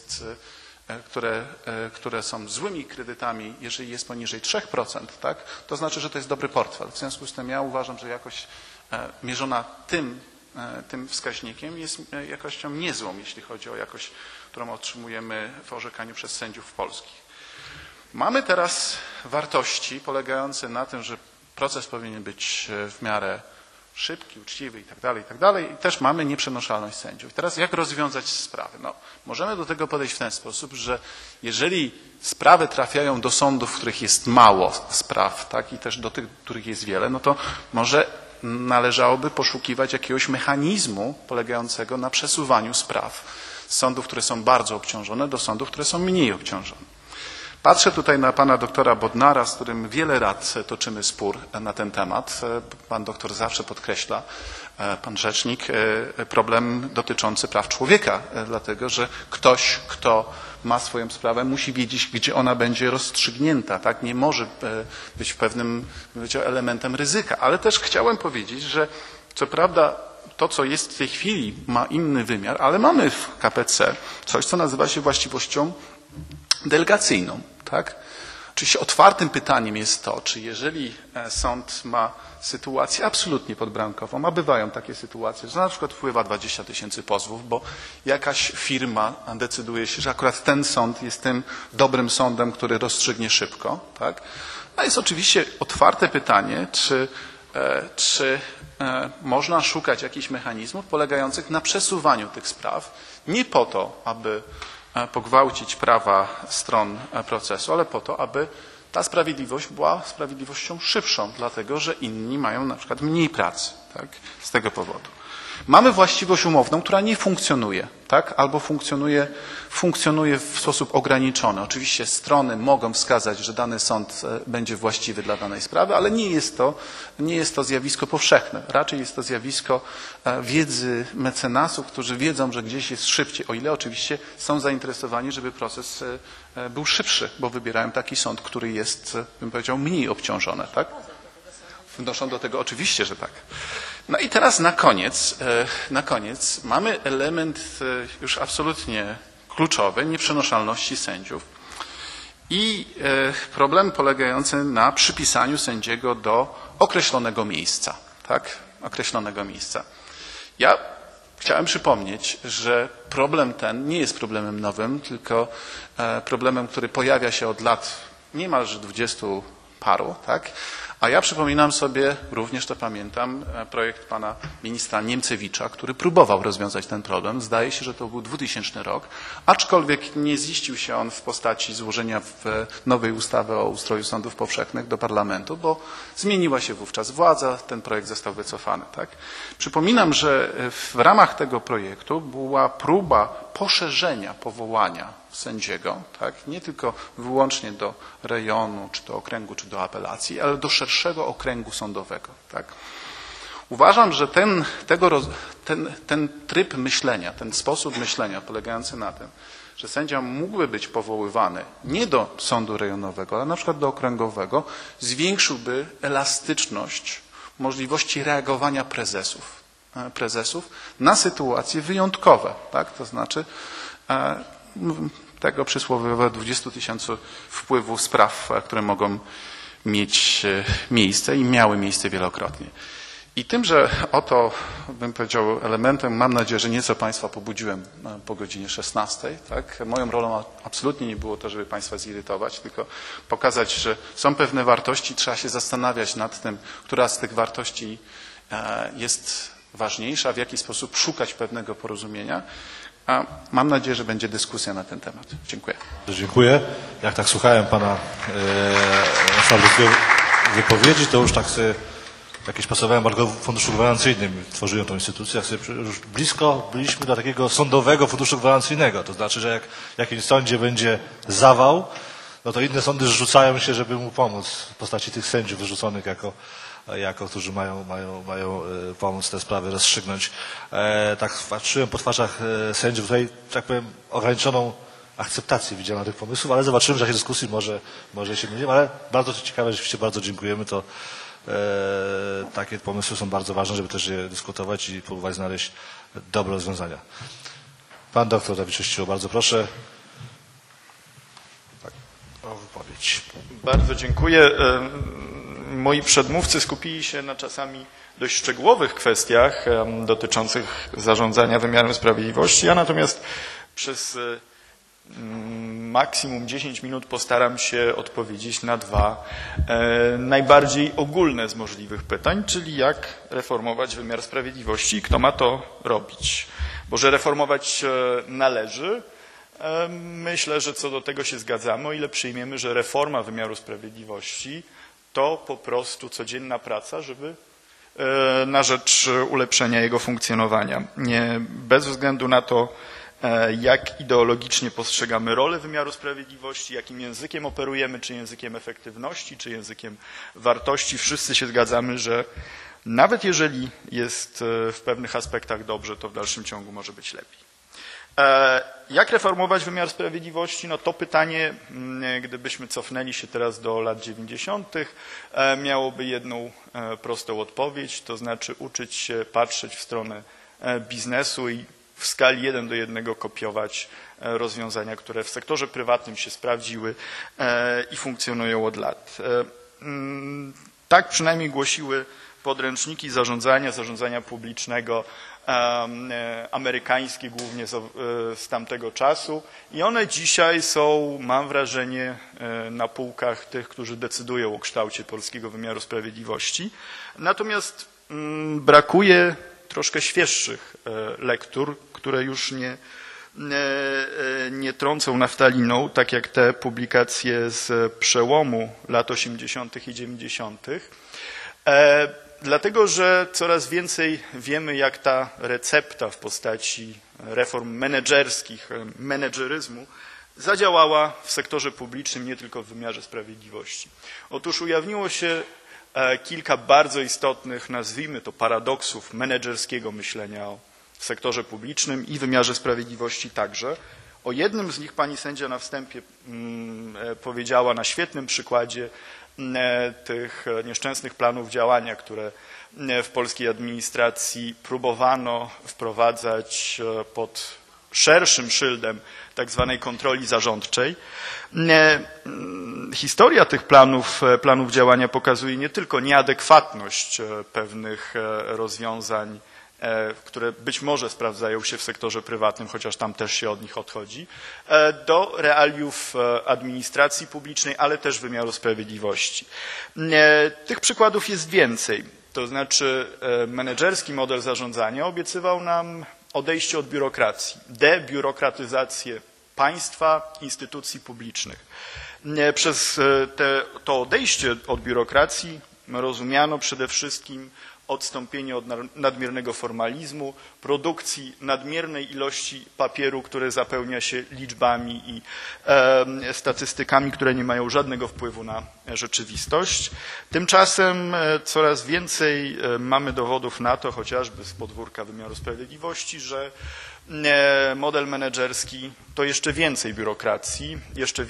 które są złymi kredytami, jeżeli jest poniżej 3%, tak, to znaczy, że to jest dobry portfel. W związku z tym ja uważam, że jakość mierzona tym wskaźnikiem jest jakością niezłą, jeśli chodzi o jakość, którą otrzymujemy w orzekaniu przez sędziów polskich. Mamy teraz wartości polegające na tym, że proces powinien być w miarę szybki, uczciwy itd. I też mamy nieprzenoszalność sędziów. Teraz jak rozwiązać sprawy? No, możemy do tego podejść w ten sposób, że jeżeli sprawy trafiają do sądów, w których jest mało spraw, tak, i też do tych, których jest wiele, no to może należałoby poszukiwać jakiegoś mechanizmu polegającego na przesuwaniu spraw z sądów, które są bardzo obciążone, do sądów, które są mniej obciążone. Patrzę tutaj na pana doktora Bodnara, z którym wiele lat toczymy spór na ten temat. Pan doktor zawsze podkreśla, pan rzecznik, problem dotyczący praw człowieka, dlatego że ktoś, kto ma swoją sprawę, musi wiedzieć, gdzie ona będzie rozstrzygnięta. Tak? Nie może być pewnym elementem ryzyka. Ale też chciałem powiedzieć, że co prawda to, co jest w tej chwili, ma inny wymiar, ale mamy w KPC coś, co nazywa się właściwością delegacyjną. Tak? Oczywiście otwartym pytaniem jest to, czy jeżeli sąd ma sytuację absolutnie podbramkową, a bywają takie sytuacje, że na przykład wpływa 20 000 pozwów, bo jakaś firma decyduje się, że akurat ten sąd jest tym dobrym sądem, który rozstrzygnie szybko. Tak? A jest oczywiście otwarte pytanie, czy można szukać jakichś mechanizmów polegających na przesuwaniu tych spraw, nie po to, aby pogwałcić prawa stron procesu, ale po to, aby ta sprawiedliwość była sprawiedliwością szybszą, dlatego że inni mają na przykład mniej pracy, tak? Z tego powodu. Mamy właściwość umowną, która nie funkcjonuje, tak? Albo funkcjonuje w sposób ograniczony. Oczywiście strony mogą wskazać, że dany sąd będzie właściwy dla danej sprawy, ale nie jest to zjawisko powszechne. Raczej jest to zjawisko wiedzy mecenasów, którzy wiedzą, że gdzieś jest szybciej, o ile oczywiście są zainteresowani, żeby proces był szybszy, bo wybierają taki sąd, który jest, bym powiedział, mniej obciążony, tak? Wnoszą do tego oczywiście, że tak. No i teraz na koniec mamy element już absolutnie kluczowy, nieprzenoszalności sędziów i problem polegający na przypisaniu sędziego do określonego miejsca. Tak? Określonego miejsca. Ja chciałem przypomnieć, że problem ten nie jest problemem nowym, tylko problemem, który pojawia się od lat niemalże 20 paru, tak? A ja przypominam sobie, również to pamiętam, projekt pana ministra Niemcewicza, który próbował rozwiązać ten problem. Zdaje się, że to był 2000 rok, aczkolwiek nie ziścił się on w postaci złożenia nowej ustawy o ustroju sądów powszechnych do parlamentu, bo zmieniła się wówczas władza, ten projekt został wycofany. Tak? Przypominam, że w ramach tego projektu była próba poszerzenia powołania sędziego, tak? Nie tylko wyłącznie do rejonu, czy do okręgu, czy do apelacji, ale do szerszego okręgu sądowego. Tak? Uważam, że ten tryb myślenia, ten sposób myślenia polegający na tym, że sędzia mógłby być powoływany nie do sądu rejonowego, ale na przykład do okręgowego, zwiększyłby elastyczność możliwości reagowania prezesów. prezesów na sytuacje wyjątkowe, tak? To znaczy tego przysłowiowe 20 000 wpływów spraw, które mogą mieć miejsce i miały miejsce wielokrotnie. I tymże oto, bym powiedział, elementem, mam nadzieję, że nieco Państwa pobudziłem po godzinie 16. Tak? Moją rolą absolutnie nie było to, żeby Państwa zirytować, tylko pokazać, że są pewne wartości, trzeba się zastanawiać nad tym, która z tych wartości jest ważniejsza, w jaki sposób szukać pewnego porozumienia. A mam nadzieję, że będzie dyskusja na ten temat. Dziękuję. Dziękuję. Jak tak słuchałem pana wypowiedzi, to już tak sobie jakieś pasowałem bardzo w funduszu gwarancyjnym. Tworzyłem tą instytucję, jak sobie już blisko byliśmy do takiego sądowego funduszu gwarancyjnego. To znaczy, że jak w jakimś sądzie będzie zawał, no to inne sądy rzucają się, żeby mu pomóc w postaci tych sędziów wyrzuconych którzy mają pomóc te sprawy rozstrzygnąć. Tak patrzyłem po twarzach sędziów, tutaj, tak powiem, ograniczoną akceptację widziałem tych pomysłów, ale zobaczymy, że w dyskusji może się mylimy, ale bardzo ciekawe, rzeczywiście bardzo dziękujemy. To takie pomysły są bardzo ważne, żeby też je dyskutować i próbować znaleźć dobre rozwiązania. Pan doktor Dawid Sześciło, bardzo proszę. Tak, o wypowiedź. Bardzo dziękuję. Moi przedmówcy skupili się na czasami dość szczegółowych kwestiach dotyczących zarządzania wymiarem sprawiedliwości. Ja natomiast przez maksimum 10 minut postaram się odpowiedzieć na dwa najbardziej ogólne z możliwych pytań, czyli jak reformować wymiar sprawiedliwości i kto ma to robić. Bo że reformować należy, myślę, że co do tego się zgadzamy, o ile przyjmiemy, że reforma wymiaru sprawiedliwości to po prostu codzienna praca, żeby na rzecz ulepszenia jego funkcjonowania. Bez względu na to, jak ideologicznie postrzegamy rolę wymiaru sprawiedliwości, jakim językiem operujemy, czy językiem efektywności, czy językiem wartości, wszyscy się zgadzamy, że nawet jeżeli jest w pewnych aspektach dobrze, to w dalszym ciągu może być lepiej. Jak reformować wymiar sprawiedliwości? No to pytanie, gdybyśmy cofnęli się teraz do lat 90., miałoby jedną prostą odpowiedź, to znaczy uczyć się patrzeć w stronę biznesu i w skali 1:1 kopiować rozwiązania, które w sektorze prywatnym się sprawdziły i funkcjonują od lat. Tak przynajmniej głosiły podręczniki zarządzania publicznego, amerykańskie głównie z tamtego czasu i one dzisiaj są, mam wrażenie, na półkach tych, którzy decydują o kształcie polskiego wymiaru sprawiedliwości. Natomiast brakuje troszkę świeższych lektur, które już nie trącą naftaliną, tak jak te publikacje z przełomu lat 80. i 90. Dlatego, że coraz więcej wiemy, jak ta recepta w postaci reform menedżerskich, menedżeryzmu zadziałała w sektorze publicznym, nie tylko w wymiarze sprawiedliwości. Otóż ujawniło się kilka bardzo istotnych, nazwijmy to, paradoksów menedżerskiego myślenia o sektorze publicznym i wymiarze sprawiedliwości także. O jednym z nich pani sędzia na wstępie powiedziała na świetnym przykładzie tych nieszczęsnych planów działania, które w polskiej administracji próbowano wprowadzać pod szerszym szyldem tak zwanej kontroli zarządczej. Historia tych planów działania pokazuje nie tylko nieadekwatność pewnych rozwiązań, które być może sprawdzają się w sektorze prywatnym, chociaż tam też się od nich odchodzi, do realiów administracji publicznej, ale też wymiaru sprawiedliwości. Tych przykładów jest więcej. To znaczy menedżerski model zarządzania obiecywał nam odejście od biurokracji, debiurokratyzację państwa, instytucji publicznych. Przez to odejście od biurokracji rozumiano przede wszystkim odstąpienie od nadmiernego formalizmu, produkcji nadmiernej ilości papieru, które zapełnia się liczbami i statystykami, które nie mają żadnego wpływu na rzeczywistość. Tymczasem coraz więcej mamy dowodów na to, chociażby z podwórka wymiaru sprawiedliwości, że model menedżerski to jeszcze więcej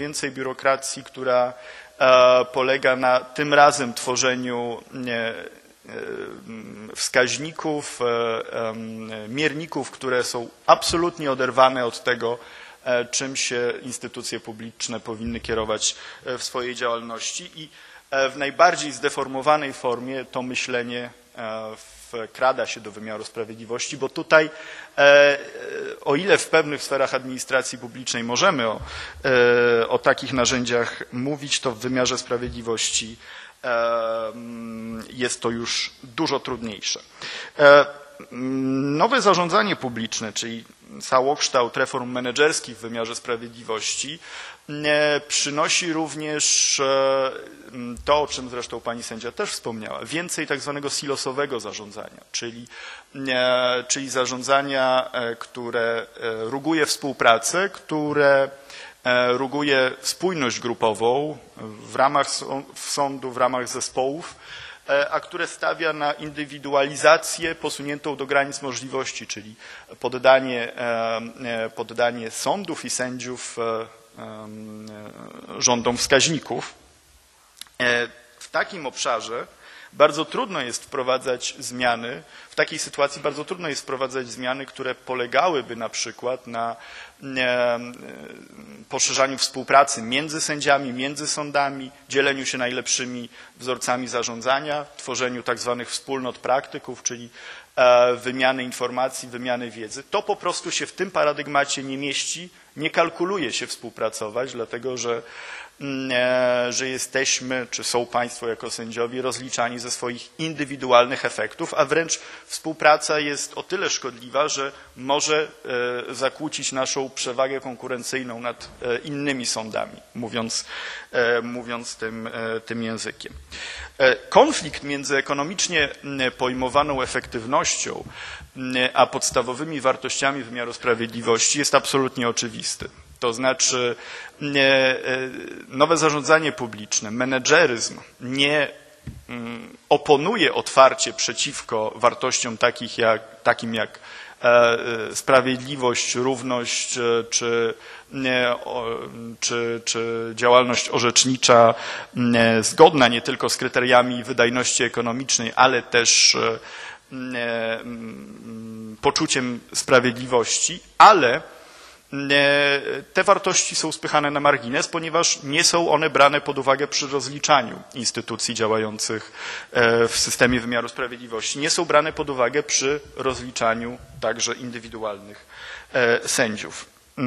biurokracji, która polega na tym razem tworzeniu wskaźników, mierników, które są absolutnie oderwane od tego, czym się instytucje publiczne powinny kierować w swojej działalności i w najbardziej zdeformowanej formie to myślenie wkrada się do wymiaru sprawiedliwości, bo tutaj, o ile w pewnych sferach administracji publicznej możemy o takich narzędziach mówić, to w wymiarze sprawiedliwości jest to już dużo trudniejsze. Nowe zarządzanie publiczne, czyli całokształt reform menedżerskich w wymiarze sprawiedliwości przynosi również to, o czym zresztą pani sędzia też wspomniała, więcej tak zwanego silosowego zarządzania, czyli zarządzania, które ruguje współpracę, które ruguje spójność grupową w ramach sądu, w ramach zespołów, a które stawia na indywidualizację posuniętą do granic możliwości, czyli poddanie sądów i sędziów rządom wskaźników. W takim obszarze bardzo trudno jest wprowadzać zmiany, w takiej sytuacji bardzo trudno jest wprowadzać zmiany, które polegałyby na przykład na poszerzaniu współpracy między sędziami, między sądami, dzieleniu się najlepszymi wzorcami zarządzania, tworzeniu tak zwanych wspólnot praktyków, czyli wymiany informacji, wymiany wiedzy. To po prostu się w tym paradygmacie nie mieści, nie kalkuluje się współpracować, dlatego że jesteśmy, czy są państwo jako sędziowie rozliczani ze swoich indywidualnych efektów, a wręcz współpraca jest o tyle szkodliwa, że może zakłócić naszą przewagę konkurencyjną nad innymi sądami, mówiąc tym językiem. Konflikt między ekonomicznie pojmowaną efektywnością a podstawowymi wartościami wymiaru sprawiedliwości jest absolutnie oczywisty. To znaczy nowe zarządzanie publiczne, menedżeryzm nie oponuje otwarcie przeciwko wartościom takim jak sprawiedliwość, równość czy działalność orzecznicza zgodna nie tylko z kryteriami wydajności ekonomicznej, ale też poczuciem sprawiedliwości, ale te wartości są spychane na margines, ponieważ nie są one brane pod uwagę przy rozliczaniu instytucji działających w systemie wymiaru sprawiedliwości. Nie są brane pod uwagę przy rozliczaniu także indywidualnych sędziów.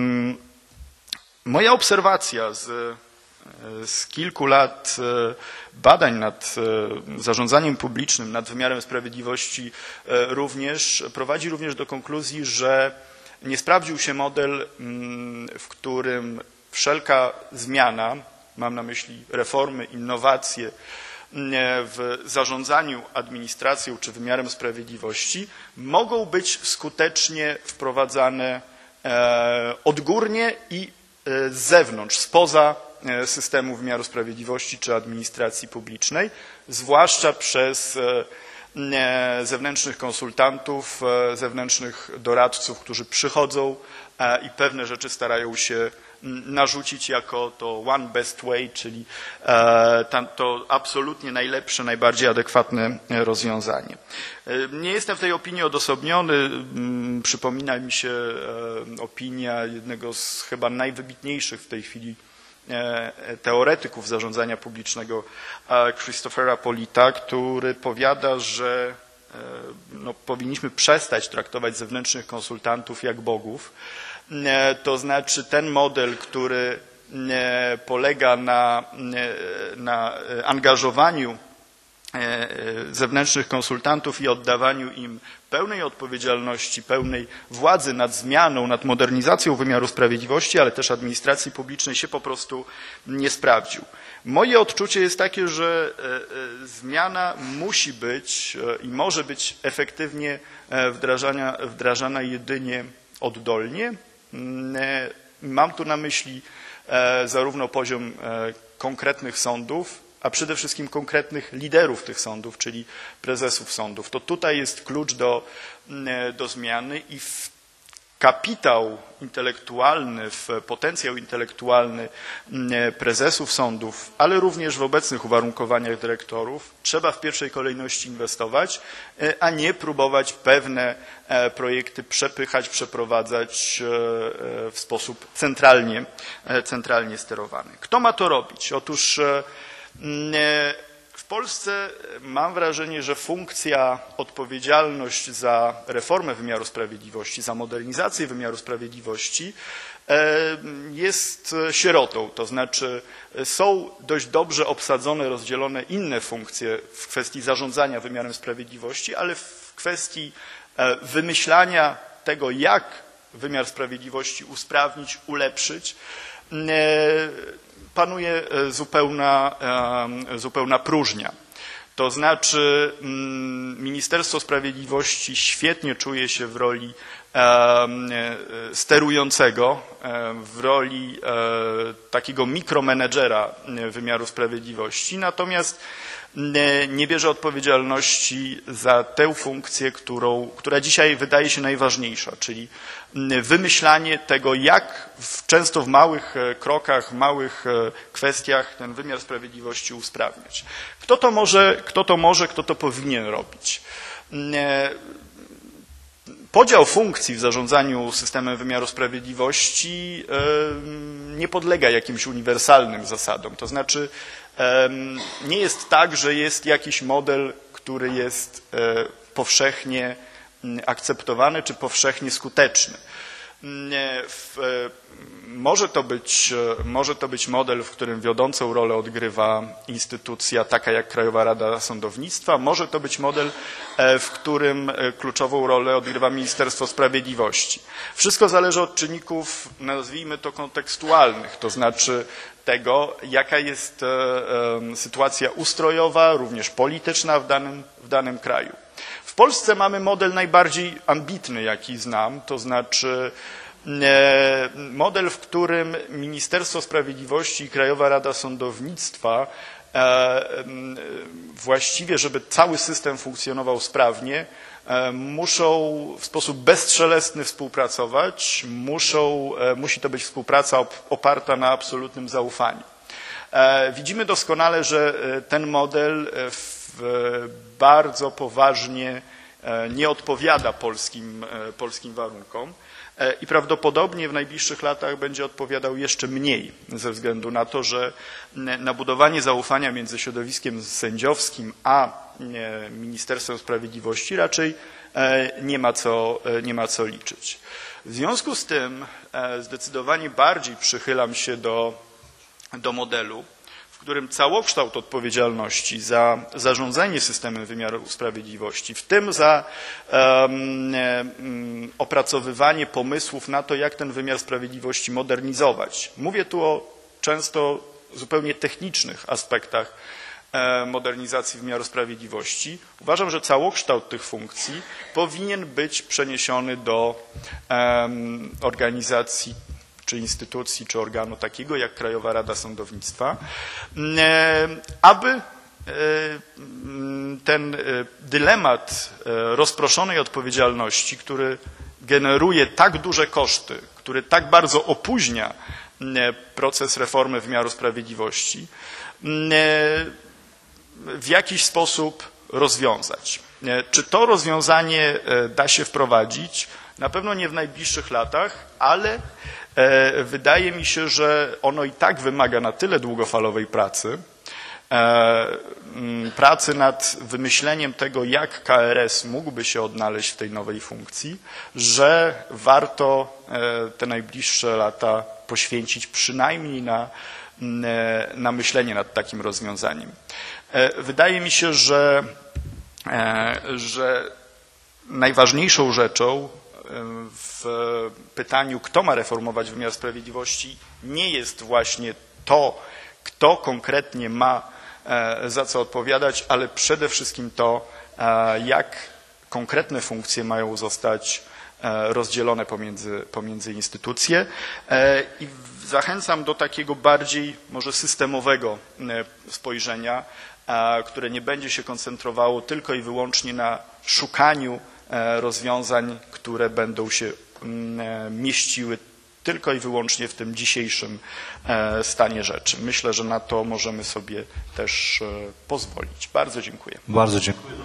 Moja obserwacja z kilku lat badań nad zarządzaniem publicznym, nad wymiarem sprawiedliwości prowadzi również do konkluzji, że nie sprawdził się model, w którym wszelka zmiana, mam na myśli reformy, innowacje w zarządzaniu administracją czy wymiarem sprawiedliwości mogą być skutecznie wprowadzane odgórnie i z zewnątrz, spoza systemu wymiaru sprawiedliwości czy administracji publicznej, zwłaszcza przez zewnętrznych konsultantów, zewnętrznych doradców, którzy przychodzą i pewne rzeczy starają się narzucić jako to one best way, czyli to absolutnie najlepsze, najbardziej adekwatne rozwiązanie. Nie jestem w tej opinii odosobniony. Przypomina mi się opinia jednego z chyba najwybitniejszych w tej chwili teoretyków zarządzania publicznego, Christophera Polita, który powiada, że powinniśmy przestać traktować zewnętrznych konsultantów jak bogów. To znaczy ten model, który polega na angażowaniu zewnętrznych konsultantów i oddawaniu im pełnej odpowiedzialności, pełnej władzy nad zmianą, nad modernizacją wymiaru sprawiedliwości, ale też administracji publicznej się po prostu nie sprawdził. Moje odczucie jest takie, że zmiana musi być i może być efektywnie wdrażana jedynie oddolnie. Mam tu na myśli zarówno poziom konkretnych sądów, a przede wszystkim konkretnych liderów tych sądów, czyli prezesów sądów. To tutaj jest klucz do zmiany i w kapitał intelektualny, w potencjał intelektualny prezesów sądów, ale również w obecnych uwarunkowaniach dyrektorów trzeba w pierwszej kolejności inwestować, a nie próbować pewne projekty przepychać, przeprowadzać w sposób centralnie sterowany. Kto ma to robić? Otóż w Polsce mam wrażenie, że funkcja, odpowiedzialność za reformę wymiaru sprawiedliwości, za modernizację wymiaru sprawiedliwości jest sierotą, to znaczy są dość dobrze obsadzone, rozdzielone inne funkcje w kwestii zarządzania wymiarem sprawiedliwości, ale w kwestii wymyślania tego, jak wymiar sprawiedliwości usprawnić, ulepszyć, panuje zupełna próżnia. To znaczy Ministerstwo Sprawiedliwości świetnie czuje się w roli sterującego, w roli takiego mikromenedżera wymiaru sprawiedliwości, natomiast nie bierze odpowiedzialności za tę funkcję, która dzisiaj wydaje się najważniejsza, czyli wymyślanie tego, jak często w małych krokach, w małych kwestiach ten wymiar sprawiedliwości usprawniać. Kto to powinien robić? Podział funkcji w zarządzaniu systemem wymiaru sprawiedliwości nie podlega jakimś uniwersalnym zasadom. To znaczy nie jest tak, że jest jakiś model, który jest powszechnie akceptowany czy powszechnie skuteczny. Może to być model, w którym wiodącą rolę odgrywa instytucja taka jak Krajowa Rada Sądownictwa, może to być model, w którym kluczową rolę odgrywa Ministerstwo Sprawiedliwości. Wszystko zależy od czynników, nazwijmy to kontekstualnych, to znaczy tego, jaka jest sytuacja ustrojowa, również polityczna w danym kraju. W Polsce mamy model najbardziej ambitny, jaki znam, to znaczy model, w którym Ministerstwo Sprawiedliwości i Krajowa Rada Sądownictwa właściwie, żeby cały system funkcjonował sprawnie, muszą w sposób bezstrzelesny współpracować, musi to być współpraca oparta na absolutnym zaufaniu. Widzimy doskonale, że ten model bardzo poważnie nie odpowiada polskim warunkom i prawdopodobnie w najbliższych latach będzie odpowiadał jeszcze mniej, ze względu na to, że na budowanie zaufania między środowiskiem sędziowskim a Ministerstwem Sprawiedliwości raczej nie ma co liczyć. W związku z tym zdecydowanie bardziej przychylam się do modelu, w którym całokształt odpowiedzialności za zarządzanie systemem wymiaru sprawiedliwości, w tym za opracowywanie pomysłów na to, jak ten wymiar sprawiedliwości modernizować. Mówię tu o często zupełnie technicznych aspektach modernizacji wymiaru sprawiedliwości. Uważam, że całokształt tych funkcji powinien być przeniesiony do organizacji czy instytucji, czy organu takiego jak Krajowa Rada Sądownictwa, aby ten dylemat rozproszonej odpowiedzialności, który generuje tak duże koszty, który tak bardzo opóźnia proces reformy wymiaru sprawiedliwości, w jakiś sposób rozwiązać. Czy to rozwiązanie da się wprowadzić? Na pewno nie w najbliższych latach, ale wydaje mi się, że ono i tak wymaga na tyle długofalowej pracy nad wymyśleniem tego, jak KRS mógłby się odnaleźć w tej nowej funkcji, że warto te najbliższe lata poświęcić przynajmniej na myślenie nad takim rozwiązaniem. Wydaje mi się, że najważniejszą rzeczą w pytaniu, kto ma reformować wymiar sprawiedliwości, nie jest właśnie to, kto konkretnie ma za co odpowiadać, ale przede wszystkim to, jak konkretne funkcje mają zostać rozdzielone pomiędzy instytucje. I zachęcam do takiego bardziej może systemowego spojrzenia, które nie będzie się koncentrowało tylko i wyłącznie na szukaniu rozwiązań, które będą się mieściły tylko i wyłącznie w tym dzisiejszym stanie rzeczy. Myślę, że na to możemy sobie też pozwolić. Bardzo dziękuję. Bardzo dziękuję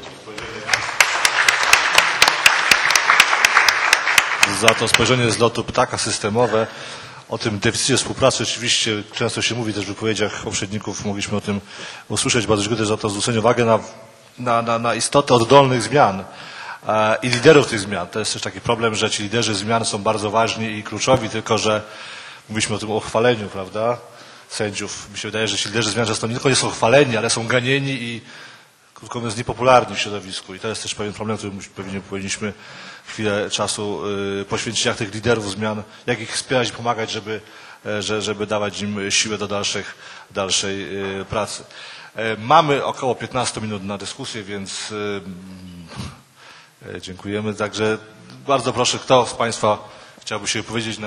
za to spojrzenie z lotu ptaka systemowe. O tym deficycie współpracy oczywiście często się mówi też w wypowiedziach poprzedników, mogliśmy o tym usłyszeć. Bardzo dziękuję też za to zwrócenie uwagi na istotę oddolnych zmian i liderów tych zmian. To jest też taki problem, że ci liderzy zmian są bardzo ważni i kluczowi, tylko że mówiliśmy o tym uchwaleniu, prawda, sędziów. Mi się wydaje, że ci liderzy zmian często nie tylko nie są chwaleni, ale są ganieni i krótko mówiąc niepopularni w środowisku. I to jest też pewien problem, który pewnie powinniśmy chwilę czasu poświęcić, jak tych liderów zmian, jak ich wspierać i pomagać, żeby dawać im siłę do dalszej pracy. Mamy około 15 minut na dyskusję, więc dziękujemy. Także bardzo proszę, kto z Państwa chciałby się wypowiedzieć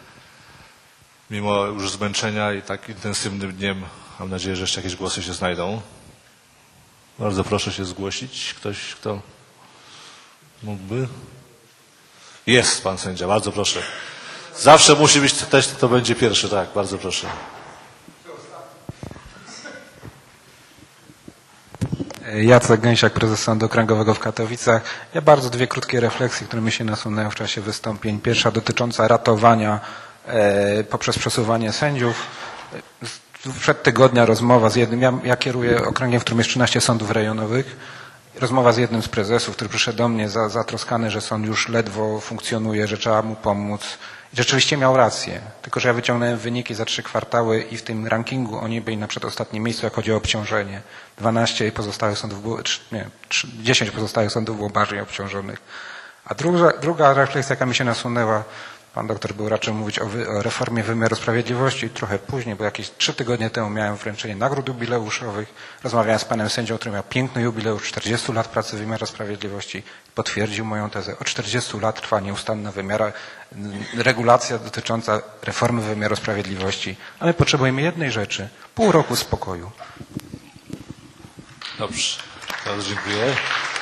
mimo już zmęczenia i tak intensywnym dniem. Mam nadzieję, że jeszcze jakieś głosy się znajdą. Bardzo proszę się zgłosić. Ktoś, kto mógłby? Jest pan sędzia, bardzo proszę. Zawsze musi być też, kto będzie pierwszy, tak, bardzo proszę. Jacek Gęsiak, prezes Sądu Okręgowego w Katowicach. Ja bardzo dwie krótkie refleksje, które mi się nasunęły w czasie wystąpień. Pierwsza dotycząca ratowania poprzez przesuwanie sędziów. Przed tygodnia rozmowa z jednym, ja kieruję okręgiem, w którym jest 13 sądów rejonowych. Rozmowa z jednym z prezesów, który przyszedł do mnie zatroskany, że sąd już ledwo funkcjonuje, że trzeba mu pomóc. I rzeczywiście miał rację. Tylko że ja wyciągnąłem wyniki za 3 kwartały i w tym rankingu oni byli na przedostatnim miejscu, jak chodzi o obciążenie. 12 pozostałych sądów było, 10 pozostałych sądów było bardziej obciążonych. A druga refleksja, jaka mi się nasunęła, pan doktor był raczej mówić o reformie wymiaru sprawiedliwości trochę później, bo jakieś 3 tygodnie temu miałem wręczenie nagród jubileuszowych. Rozmawiałem z panem sędzią, który miał piękny jubileusz 40 lat pracy w wymiarze sprawiedliwości. Potwierdził moją tezę. Od 40 lat trwa nieustanna regulacja dotycząca reformy wymiaru sprawiedliwości. A my potrzebujemy jednej rzeczy. Pół roku spokoju. Dobrze. Bardzo dziękuję.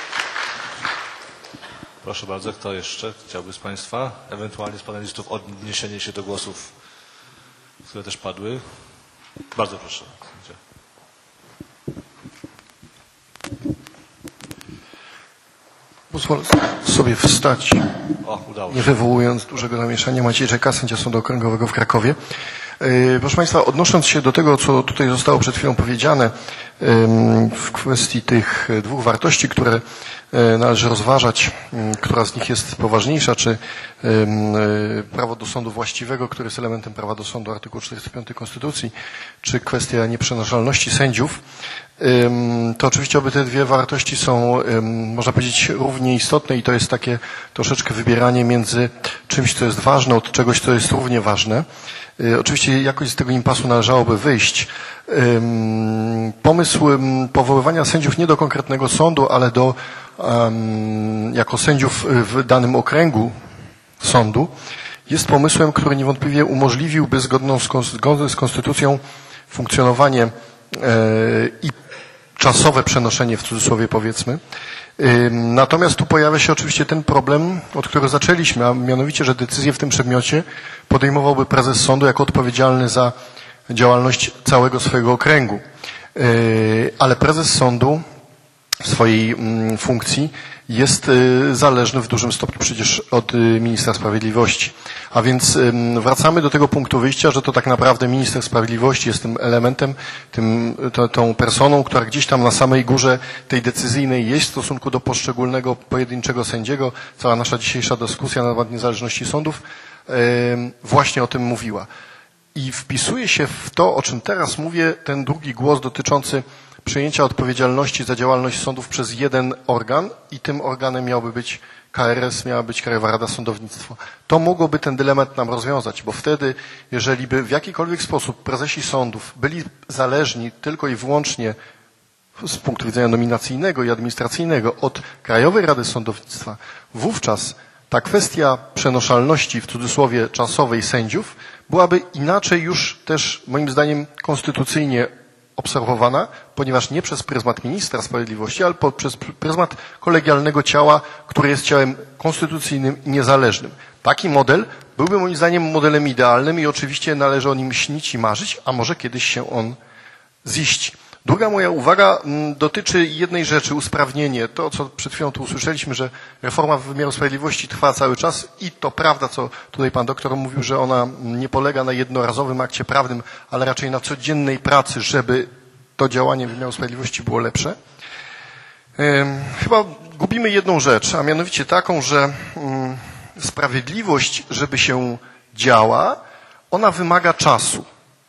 Proszę bardzo, kto jeszcze chciałby z Państwa, ewentualnie z panelistów, odniesienie się do głosów, które też padły? Bardzo proszę. Pozwolę sobie wstać, Udało się. nie wywołując dużego zamieszania. Maciej Czeka, sędzia Sądu Okręgowego w Krakowie. Proszę Państwa, odnosząc się do tego, co tutaj zostało przed chwilą powiedziane w kwestii tych 2 wartości, które należy rozważać, która z nich jest poważniejsza, czy prawo do sądu właściwego, który jest elementem prawa do sądu, artykuł 45 Konstytucji, czy kwestia nieprzenaszalności sędziów, to oczywiście obie te 2 wartości są, można powiedzieć, równie istotne i to jest takie troszeczkę wybieranie między czymś, co jest ważne, od czegoś, co jest równie ważne. Oczywiście jakoś z tego impasu należałoby wyjść. Pomysł powoływania sędziów nie do konkretnego sądu, ale jako sędziów w danym okręgu sądu jest pomysłem, który niewątpliwie umożliwiłby zgodne z konstytucją funkcjonowanie i czasowe przenoszenie, w cudzysłowie powiedzmy. Natomiast tu pojawia się oczywiście ten problem, od którego zaczęliśmy, a mianowicie, że decyzję w tym przedmiocie podejmowałby prezes sądu jako odpowiedzialny za działalność całego swojego okręgu. Ale prezes sądu w swojej funkcji jest zależny w dużym stopniu przecież od ministra sprawiedliwości. A więc wracamy do tego punktu wyjścia, że to tak naprawdę minister sprawiedliwości jest tym elementem, tą personą, która gdzieś tam na samej górze tej decyzyjnej jest w stosunku do poszczególnego pojedynczego sędziego. Cała nasza dzisiejsza dyskusja na temat niezależności sądów właśnie o tym mówiła. I wpisuje się w to, o czym teraz mówię, ten drugi głos dotyczący przejęcia odpowiedzialności za działalność sądów przez jeden organ i tym organem miałby być KRS, miała być Krajowa Rada Sądownictwa. To mogłoby ten dylemat nam rozwiązać, bo wtedy, jeżeli by w jakikolwiek sposób prezesi sądów byli zależni tylko i wyłącznie z punktu widzenia nominacyjnego i administracyjnego od Krajowej Rady Sądownictwa, wówczas ta kwestia przenoszalności w cudzysłowie czasowej sędziów byłaby inaczej już też moim zdaniem konstytucyjnie obserwowana, ponieważ nie przez pryzmat ministra sprawiedliwości, ale przez pryzmat kolegialnego ciała, które jest ciałem konstytucyjnym i niezależnym. Taki model byłby moim zdaniem modelem idealnym i oczywiście należy o nim śnić i marzyć, a może kiedyś się on ziści. Druga moja uwaga dotyczy jednej rzeczy, usprawnienie. To, co przed chwilą tu usłyszeliśmy, że reforma wymiaru sprawiedliwości trwa cały czas i to prawda, co tutaj pan doktor mówił, że ona nie polega na jednorazowym akcie prawnym, ale raczej na codziennej pracy, żeby to działanie wymiaru sprawiedliwości było lepsze. Chyba gubimy jedną rzecz, a mianowicie taką, że sprawiedliwość, żeby się działa, ona wymaga czasu.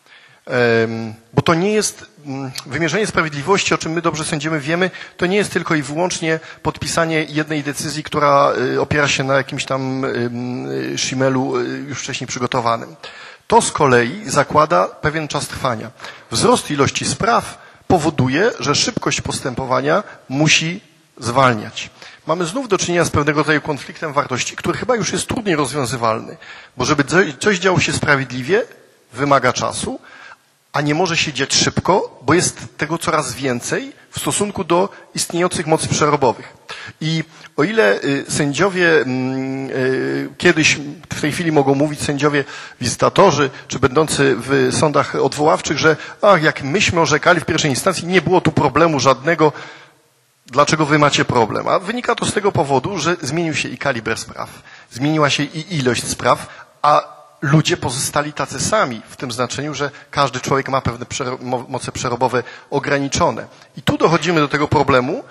Bo to nie jest wymierzenie sprawiedliwości, o czym my dobrze sędziowie wiemy, to nie jest tylko i wyłącznie podpisanie jednej decyzji, która opiera się na jakimś tam szimelu już wcześniej przygotowanym. To z kolei zakłada pewien czas trwania. Wzrost ilości spraw powoduje, że szybkość postępowania musi zwalniać. Mamy znów do czynienia z pewnego rodzaju konfliktem wartości, który chyba już jest trudniej rozwiązywalny, bo żeby coś działo się sprawiedliwie, wymaga czasu, a nie może się dziać szybko, bo jest tego coraz więcej w stosunku do istniejących mocy przerobowych. I o ile sędziowie kiedyś, w tej chwili mogą mówić sędziowie wizytatorzy, czy będący w sądach odwoławczych, że jak myśmy orzekali w pierwszej instancji, nie było tu problemu żadnego, dlaczego wy macie problem? A wynika to z tego powodu, że zmienił się i kaliber spraw, zmieniła się i ilość spraw, a ludzie pozostali tacy sami, w tym znaczeniu, że każdy człowiek ma pewne moce przerobowe ograniczone. I tu dochodzimy do tego problemu,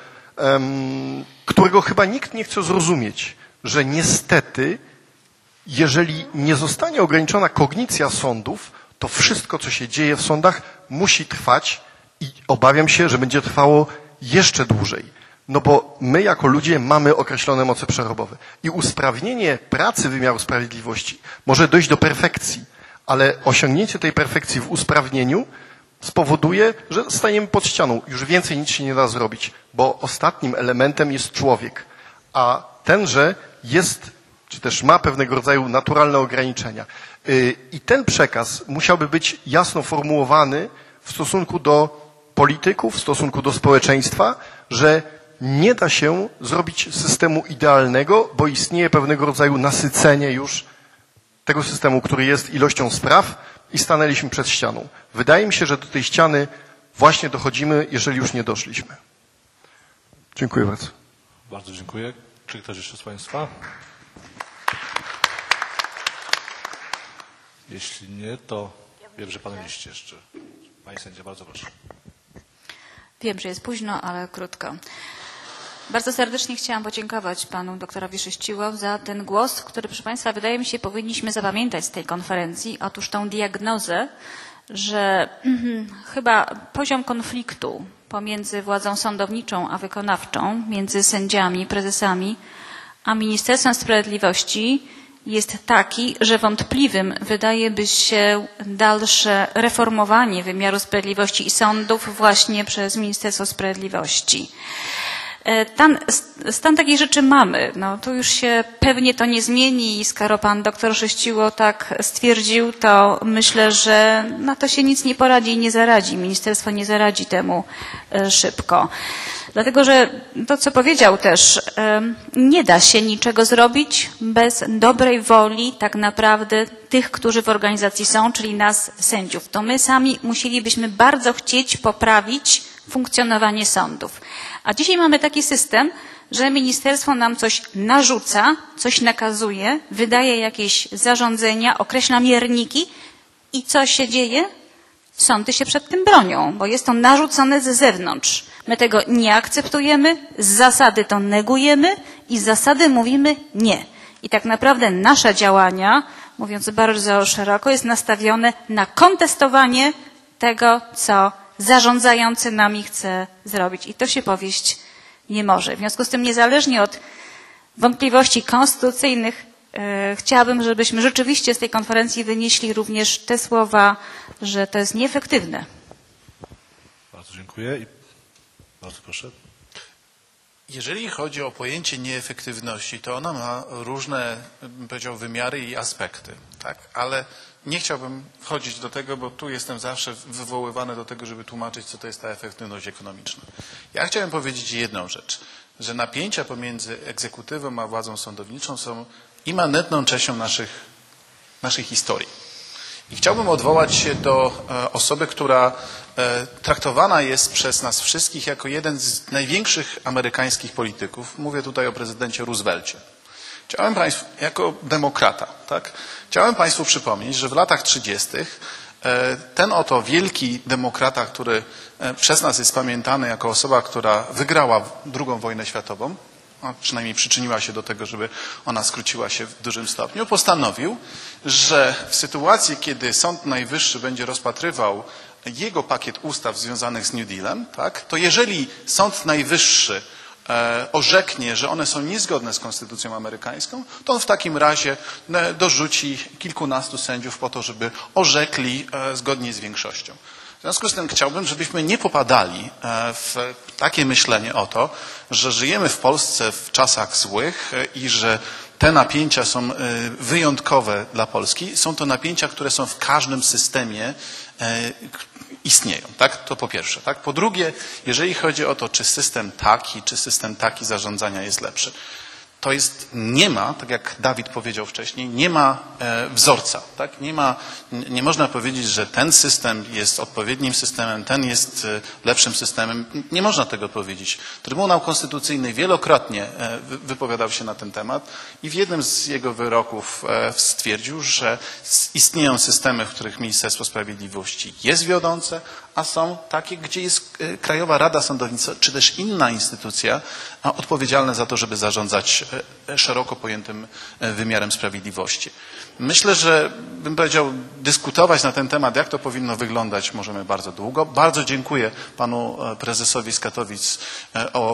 którego chyba nikt nie chce zrozumieć, że niestety, jeżeli nie zostanie ograniczona kognicja sądów, to wszystko, co się dzieje w sądach, musi trwać i obawiam się, że będzie trwało jeszcze dłużej. No bo my jako ludzie mamy określone moce przerobowe i usprawnienie pracy wymiaru sprawiedliwości może dojść do perfekcji, ale osiągnięcie tej perfekcji w usprawnieniu spowoduje, że staniemy pod ścianą. Już więcej nic się nie da zrobić, bo ostatnim elementem jest człowiek, a tenże jest, czy też ma pewnego rodzaju naturalne ograniczenia. I ten przekaz musiałby być jasno formułowany w stosunku do polityków, w stosunku do społeczeństwa, że nie da się zrobić systemu idealnego, bo istnieje pewnego rodzaju nasycenie już tego systemu, który jest ilością spraw i stanęliśmy przed ścianą. Wydaje mi się, że do tej ściany właśnie dochodzimy, jeżeli już nie doszliśmy. Dziękuję bardzo. Bardzo dziękuję. Czy ktoś jeszcze z Państwa? Jeśli nie, to wiem, że paneliści jeszcze. Pani sędzia, bardzo proszę. Wiem, że jest późno, ale krótko. Bardzo serdecznie chciałam podziękować panu doktorowi Szyściło za ten głos, który, proszę Państwa, wydaje mi się, powinniśmy zapamiętać z tej konferencji. Otóż tą diagnozę, że chyba poziom konfliktu pomiędzy władzą sądowniczą a wykonawczą, między sędziami, prezesami, a Ministerstwem Sprawiedliwości jest taki, że wątpliwym wydaje by się dalsze reformowanie wymiaru sprawiedliwości i sądów właśnie przez Ministerstwo Sprawiedliwości. Stan takiej rzeczy mamy. No, tu już się pewnie to nie zmieni i skoro pan doktor Szyściło tak stwierdził, to myślę, że na to się nic nie poradzi i nie zaradzi. Ministerstwo nie zaradzi temu szybko. Dlatego, że to, co powiedział też, nie da się niczego zrobić bez dobrej woli tak naprawdę tych, którzy w organizacji są, czyli nas, sędziów. To my sami musielibyśmy bardzo chcieć poprawić funkcjonowanie sądów. A dzisiaj mamy taki system, że ministerstwo nam coś narzuca, coś nakazuje, wydaje jakieś zarządzenia, określa mierniki i co się dzieje? Sądy się przed tym bronią, bo jest to narzucone z zewnątrz. My tego nie akceptujemy, z zasady to negujemy i z zasady mówimy nie. I tak naprawdę nasze działania, mówiąc bardzo szeroko, jest nastawione na kontestowanie tego, co zarządzający nami chce zrobić. I to się powieść nie może. W związku z tym, niezależnie od wątpliwości konstytucyjnych, chciałabym, żebyśmy rzeczywiście z tej konferencji wynieśli również te słowa, że to jest nieefektywne. Bardzo dziękuję i bardzo proszę. Jeżeli chodzi o pojęcie nieefektywności, to ona ma różne, bym powiedział, wymiary i aspekty, tak? Ale nie chciałbym wchodzić do tego, bo tu jestem zawsze wywoływany do tego, żeby tłumaczyć, co to jest ta efektywność ekonomiczna. Ja chciałem powiedzieć jedną rzecz, że napięcia pomiędzy egzekutywą a władzą sądowniczą są immanentną częścią naszej historii. I chciałbym odwołać się do osoby, która traktowana jest przez nas wszystkich jako jeden z największych amerykańskich polityków. Mówię tutaj o prezydencie Roosevelcie. Chciałem Państwu, jako demokrata, tak? Chciałem Państwu przypomnieć, że w latach 30. ten oto wielki demokrata, który przez nas jest pamiętany jako osoba, która wygrała II wojnę światową, a przynajmniej przyczyniła się do tego, żeby ona skróciła się w dużym stopniu, postanowił, że w sytuacji, kiedy Sąd Najwyższy będzie rozpatrywał jego pakiet ustaw związanych z New Dealem, tak, to jeżeli Sąd Najwyższy orzeknie, że one są niezgodne z konstytucją amerykańską, to on w takim razie dorzuci kilkunastu sędziów po to, żeby orzekli zgodnie z większością. W związku z tym chciałbym, żebyśmy nie popadali w takie myślenie o to, że żyjemy w Polsce w czasach złych i że te napięcia są wyjątkowe dla Polski. Są to napięcia, które są w każdym systemie istnieją. Tak? To po pierwsze. Tak? Po drugie, jeżeli chodzi o to, czy system taki zarządzania jest lepszy, to jest, nie ma, tak jak Dawid powiedział wcześniej, nie ma wzorca. Tak? Nie można powiedzieć, że ten system jest odpowiednim systemem, ten jest lepszym systemem. Nie można tego powiedzieć. Trybunał Konstytucyjny wielokrotnie wypowiadał się na ten temat i w jednym z jego wyroków stwierdził, że istnieją systemy, w których Ministerstwo Sprawiedliwości jest wiodące, a są takie, gdzie jest Krajowa Rada Sądownictwa, czy też inna instytucja odpowiedzialna za to, żeby zarządzać szeroko pojętym wymiarem sprawiedliwości. Myślę, że bym powiedział, dyskutować na ten temat, jak to powinno wyglądać, możemy bardzo długo. Bardzo dziękuję panu prezesowi z Katowic o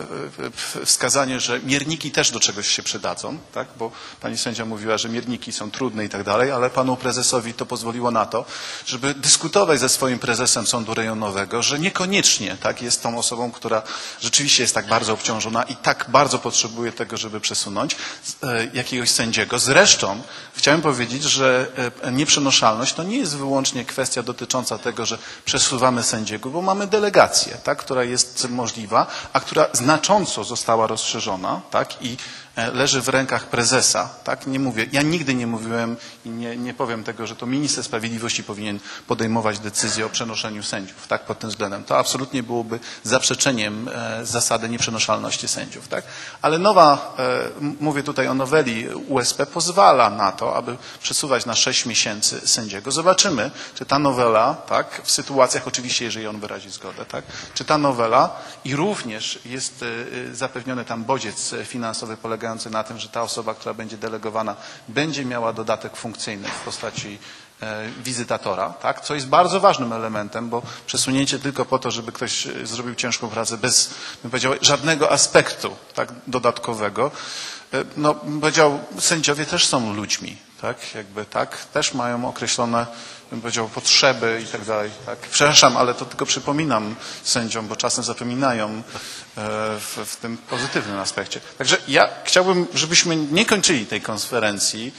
wskazanie, że mierniki też do czegoś się przydadzą, tak? Bo pani sędzia mówiła, że mierniki są trudne i tak dalej, ale panu prezesowi to pozwoliło na to, żeby dyskutować ze swoim prezesem sądu rejonowego, że niekoniecznie tak, jest tą osobą, która rzeczywiście jest tak bardzo obciążona i tak bardzo potrzebuje tego, żeby przesunąć jakiegoś sędziego. Zresztą chciałem powiedzieć, że nieprzenoszalność to nie jest wyłącznie kwestia dotycząca tego, że przesuwamy sędziego, bo mamy delegację, tak, która jest możliwa, a która znacząco została rozszerzona, tak, i leży w rękach prezesa. Tak? Nie mówię, ja nigdy nie mówiłem i nie powiem tego, że to minister sprawiedliwości powinien podejmować decyzję o przenoszeniu sędziów. Tak? Pod tym względem. To absolutnie byłoby zaprzeczeniem zasady nieprzenoszalności sędziów. Tak? Ale mówię tutaj o noweli USP, pozwala na to, aby przesuwać na 6 miesięcy sędziego. Zobaczymy, czy ta nowela, tak, w sytuacjach, oczywiście, jeżeli on wyrazi zgodę, tak, czy ta nowela i również jest zapewniony tam bodziec finansowy polegający na tym, że ta osoba, która będzie delegowana, będzie miała dodatek funkcyjny w postaci wizytatora, tak? Co jest bardzo ważnym elementem, bo przesunięcie tylko po to, żeby ktoś zrobił ciężką pracę bez, bym powiedział, żadnego aspektu tak, dodatkowego. No, bym powiedział, sędziowie też są ludźmi, tak? Jakby tak, też mają określone, bym powiedział, potrzeby i tak dalej. Tak? Przepraszam, ale to tylko przypominam sędziom, bo czasem zapominają w tym pozytywnym aspekcie. Także ja chciałbym, żebyśmy nie kończyli tej konferencji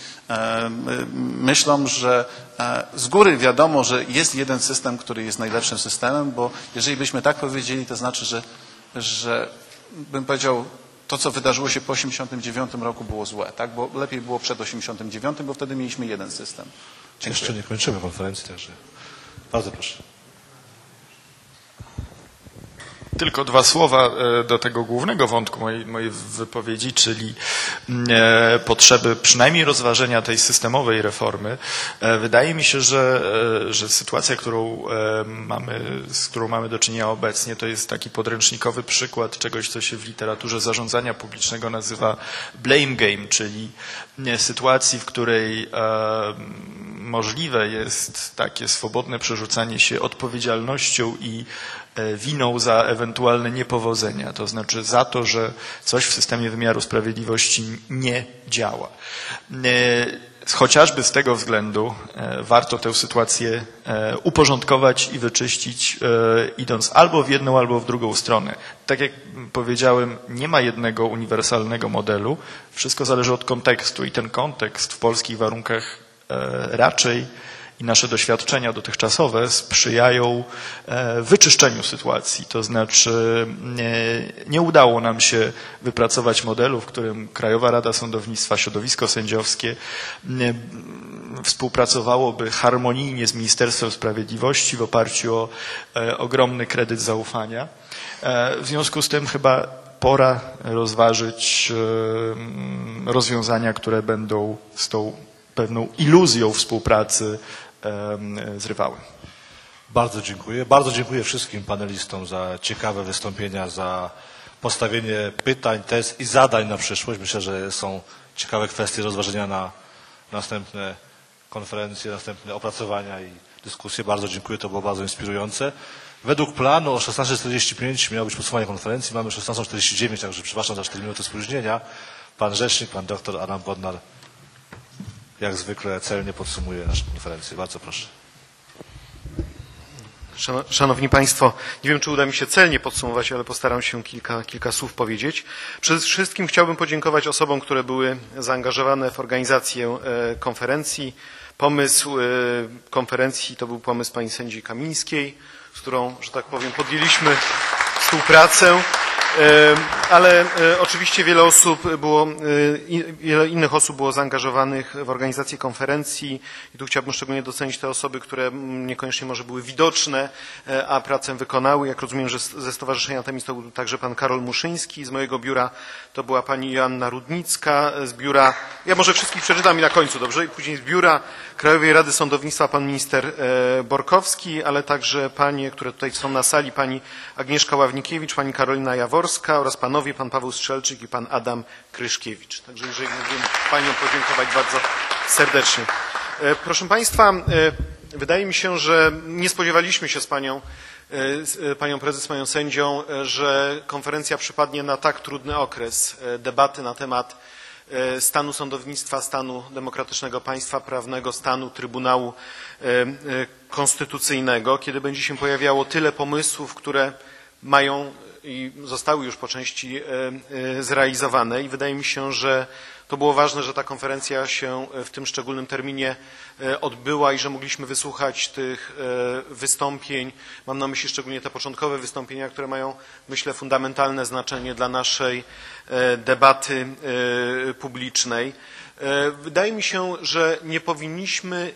myślą, że z góry wiadomo, że jest jeden system, który jest najlepszym systemem, bo jeżeli byśmy tak powiedzieli, to znaczy, że bym powiedział, to, co wydarzyło się po 1989 roku było złe, tak? Bo lepiej było przed 1989, bo wtedy mieliśmy jeden system. Dziękuję. Jeszcze nie kończymy konferencji, także bardzo proszę. Tylko 2 słowa do tego głównego wątku mojej wypowiedzi, czyli potrzeby przynajmniej rozważenia tej systemowej reformy. Wydaje mi się, że sytuacja, z którą mamy do czynienia obecnie, to jest taki podręcznikowy przykład czegoś, co się w literaturze zarządzania publicznego nazywa blame game, czyli sytuacji, w której możliwe jest takie swobodne przerzucanie się odpowiedzialnością i winą za ewentualne niepowodzenia, to znaczy za to, że coś w systemie wymiaru sprawiedliwości nie działa. Chociażby z tego względu warto tę sytuację uporządkować i wyczyścić, idąc albo w jedną, albo w drugą stronę. Tak jak powiedziałem, nie ma jednego uniwersalnego modelu. Wszystko zależy od kontekstu i ten kontekst w polskich warunkach raczej i nasze doświadczenia dotychczasowe sprzyjają wyczyszczeniu sytuacji. To znaczy nie udało nam się wypracować modelu, w którym Krajowa Rada Sądownictwa, środowisko sędziowskie współpracowałoby harmonijnie z Ministerstwem Sprawiedliwości w oparciu o ogromny kredyt zaufania. W związku z tym chyba pora rozważyć rozwiązania, które będą z tą pewną iluzją współpracy zrywały. Bardzo dziękuję. Bardzo dziękuję wszystkim panelistom za ciekawe wystąpienia, za postawienie pytań, tez i zadań na przyszłość. Myślę, że są ciekawe kwestie rozważenia na następne konferencje, następne opracowania i dyskusje. Bardzo dziękuję, to było bardzo inspirujące. Według planu o 16:45 miało być podsumowanie konferencji, mamy 16:49, także przepraszam za 4 minuty spóźnienia. Pan rzecznik, pan doktor Adam Bodnar jak zwykle celnie podsumuje naszą konferencję. Bardzo proszę. Szanowni Państwo, nie wiem, czy uda mi się celnie podsumować, ale postaram się kilka słów powiedzieć. Przede wszystkim chciałbym podziękować osobom, które były zaangażowane w organizację konferencji. Pomysł konferencji to był pomysł pani sędzi Kamińskiej, z którą, że tak powiem, podjęliśmy współpracę. Ale oczywiście wiele innych osób było zaangażowanych w organizację konferencji i tu chciałbym szczególnie docenić te osoby, które niekoniecznie może były widoczne, a pracę wykonały. Jak rozumiem, że ze Stowarzyszenia Temis to był także pan Karol Muszyński, z mojego biura to była pani Joanna Rudnicka, z biura, ja może wszystkich przeczytam i na końcu, dobrze? I później z biura Krajowej Rady Sądownictwa pan minister Borkowski, ale także panie, które tutaj są na sali, pani Agnieszka Ławnikiewicz, pani Karolina Jaworska oraz panowie, pan Paweł Strzelczyk i pan Adam Kryszkiewicz. Także jeżeli mógłbym paniom podziękować bardzo serdecznie. Proszę Państwa, wydaje mi się, że nie spodziewaliśmy się z panią prezes, panią sędzią, że konferencja przypadnie na tak trudny okres debaty na temat stanu sądownictwa, stanu demokratycznego państwa prawnego, stanu Trybunału Konstytucyjnego, kiedy będzie się pojawiało tyle pomysłów, które mają i zostały już po części zrealizowane i wydaje mi się, że to było ważne, że ta konferencja się w tym szczególnym terminie odbyła i że mogliśmy wysłuchać tych wystąpień. Mam na myśli szczególnie te początkowe wystąpienia, które mają, myślę, fundamentalne znaczenie dla naszej debaty publicznej. Wydaje mi się, że nie powinniśmy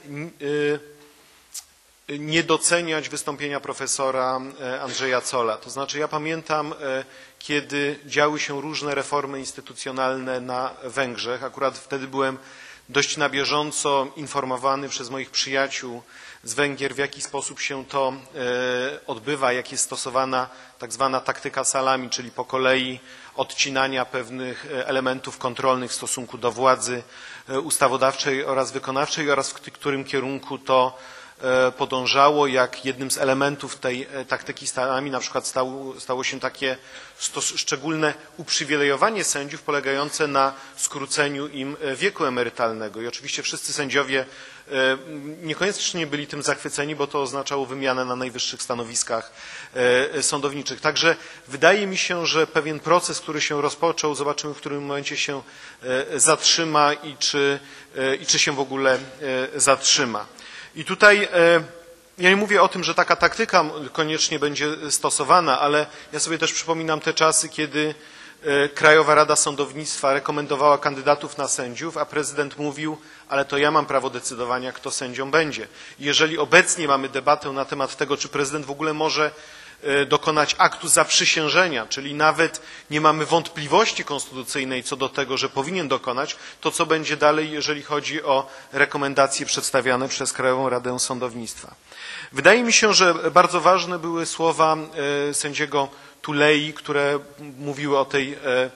nie doceniać wystąpienia profesora Andrzeja Zolla. To znaczy ja pamiętam, kiedy działy się różne reformy instytucjonalne na Węgrzech. Akurat wtedy byłem dość na bieżąco informowany przez moich przyjaciół z Węgier, w jaki sposób się to odbywa, jak jest stosowana tak zwana taktyka salami, czyli po kolei odcinania pewnych elementów kontrolnych w stosunku do władzy ustawodawczej oraz wykonawczej oraz w którym kierunku to podążało, jak jednym z elementów tej taktyki salami na przykład stało się takie szczególne uprzywilejowanie sędziów polegające na skróceniu im wieku emerytalnego. I oczywiście wszyscy sędziowie niekoniecznie byli tym zachwyceni, bo to oznaczało wymianę na najwyższych stanowiskach sądowniczych. Także wydaje mi się, że pewien proces, który się rozpoczął, zobaczymy, w którym momencie się zatrzyma i czy się w ogóle zatrzyma. I tutaj ja nie mówię o tym, że taka taktyka koniecznie będzie stosowana, ale ja sobie też przypominam te czasy, kiedy Krajowa Rada Sądownictwa rekomendowała kandydatów na sędziów, a prezydent mówił, ale to ja mam prawo decydowania, kto sędzią będzie. Jeżeli obecnie mamy debatę na temat tego, czy prezydent w ogóle może dokonać aktu zaprzysiężenia, czyli nawet nie mamy wątpliwości konstytucyjnej co do tego, że powinien dokonać, to co będzie dalej, jeżeli chodzi o rekomendacje przedstawiane przez Krajową Radę Sądownictwa. Wydaje mi się, że bardzo ważne były słowa sędziego Tulei, które mówiły o tej